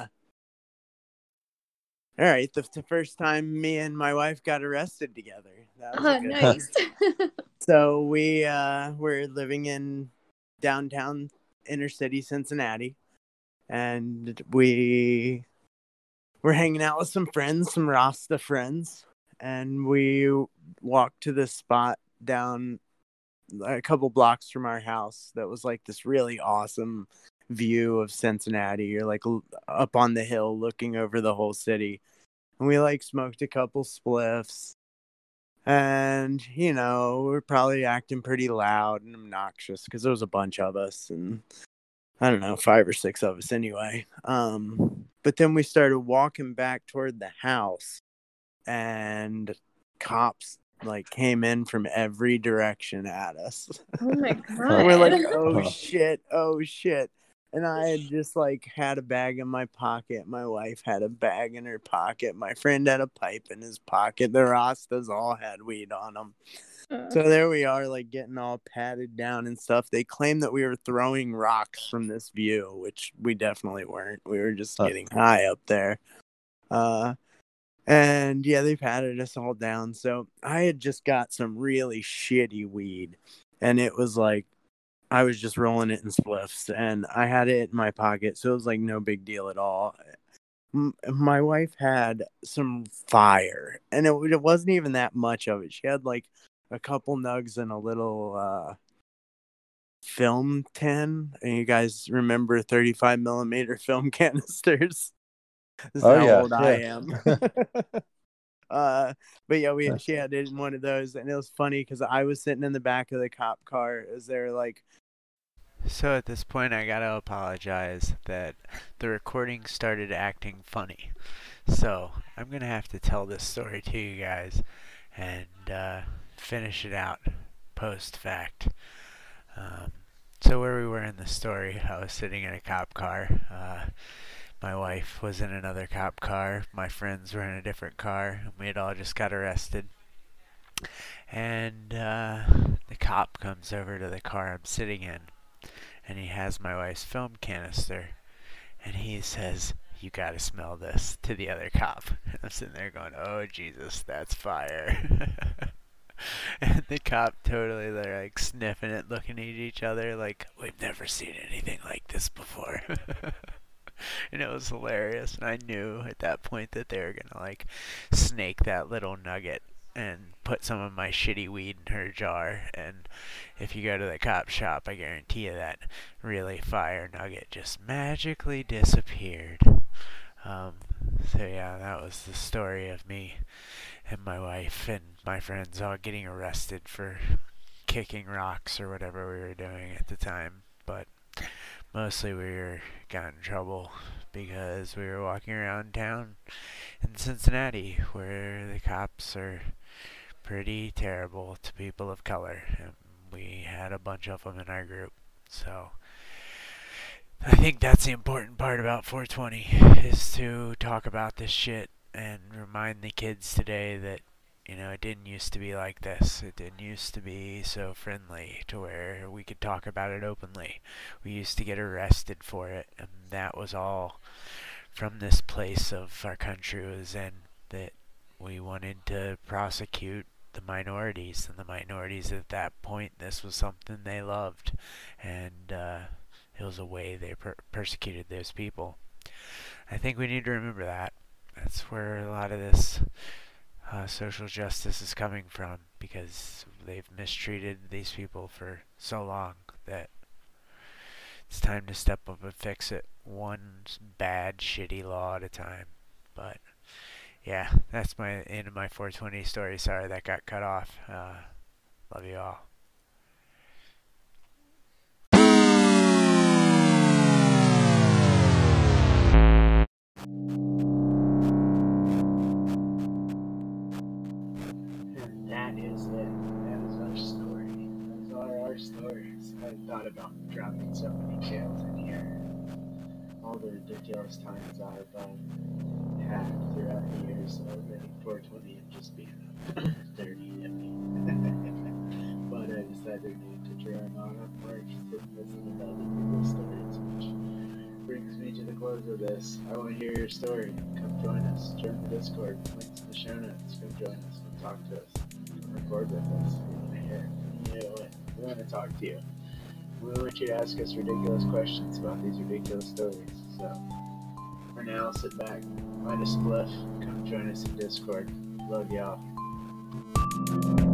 all right, the, the first time me and my wife got arrested together. That was a Oh, good nice. one. So we uh, were living in downtown inner city Cincinnati, and we were hanging out with some friends, some Rasta friends, and we walked to this spot down a couple blocks from our house that was like this really awesome view of Cincinnati. You're like l- up on the hill looking over the whole city. And we like smoked a couple spliffs. And, you know, we're probably acting pretty loud and obnoxious because there was a bunch of us, and I don't know, five or six of us anyway. Um, but then we started walking back toward the house, and cops like came in from every direction at us. Oh my god. We're like, oh shit, oh shit. And I had just like had a bag in my pocket. My wife had a bag in her pocket. My friend had a pipe in his pocket. The Rastas all had weed on them. Uh, So there we are, like getting all patted down and stuff. They claimed that we were throwing rocks from this view, which we definitely weren't. We were just Huh. getting high up there. Uh, and yeah, they patted us all down. So I had just got some really shitty weed, and it was like I was just rolling it in spliffs, and I had it in my pocket, so it was like no big deal at all. M- My wife had some fire, and it, it wasn't even that much of it. She had like a couple nugs and a little uh, film tin. And you guys remember thirty-five millimeter film canisters? This is Oh, how yeah, old I yeah. am. uh, but yeah, we she had it in one of those, and it was funny because I was sitting in the back of the cop car as they're like. So at this point, I gotta apologize that the recording started acting funny. So I'm gonna have to tell this story to you guys and uh, finish it out post fact. Um, so where we were in the story, I was sitting in a cop car. Uh, my wife was in another cop car. My friends were in a different car. And we had all just got arrested. And uh, the cop comes over to the car I'm sitting in. And he has my wife's film canister. And he says, "You gotta smell this," to the other cop. And I'm sitting there going, "Oh, Jesus, that's fire." And the cop totally, they're like sniffing it, looking at each other like, "We've never seen anything like this before." And it was hilarious. And I knew at that point that they were gonna like snake that little nugget and put some of my shitty weed in her jar. And if you go to the cop shop, I guarantee you that really fire nugget just magically disappeared. Um, so yeah, that was the story of me and my wife and my friends all getting arrested for kicking rocks or whatever we were doing at the time. But mostly we were got in trouble because we were walking around town in Cincinnati where the cops are pretty terrible to people of color, and we had a bunch of them in our group. So I think that's the important part about four twenty, is to talk about this shit and remind the kids today that, you know, it didn't used to be like this. It didn't used to be so friendly to where we could talk about it openly. We used to get arrested for it, and that was all from this place of our country was in, that we wanted to prosecute the minorities, and the minorities at that point, this was something they loved, and uh, it was a way they per persecuted those people. I think we need to remember that. That's where a lot of this uh, social justice is coming from, because they've mistreated these people for so long that it's time to step up and fix it, one bad, shitty law at a time. But yeah, that's my end of my four twenty story. Sorry that got cut off. Uh, love you all. And that is it. That is our story. Those are our stories. I thought about dropping so many tales in here. ridiculous times I've uh, had throughout the years of hitting four twenty and just being a dirty hippie. But I decided not to drown on. I'm more interested in listening to other people's stories, which brings me to the close of this. I want to hear your story. Come join us. Join the Discord. Links in the show notes. Come join us. Come talk to us. Come record with us. We want to hear it. You know what? We want to talk to you. We want you to ask us ridiculous questions about these ridiculous stories. So, for now, sit back, find a spliff, come join us in Discord. Love y'all.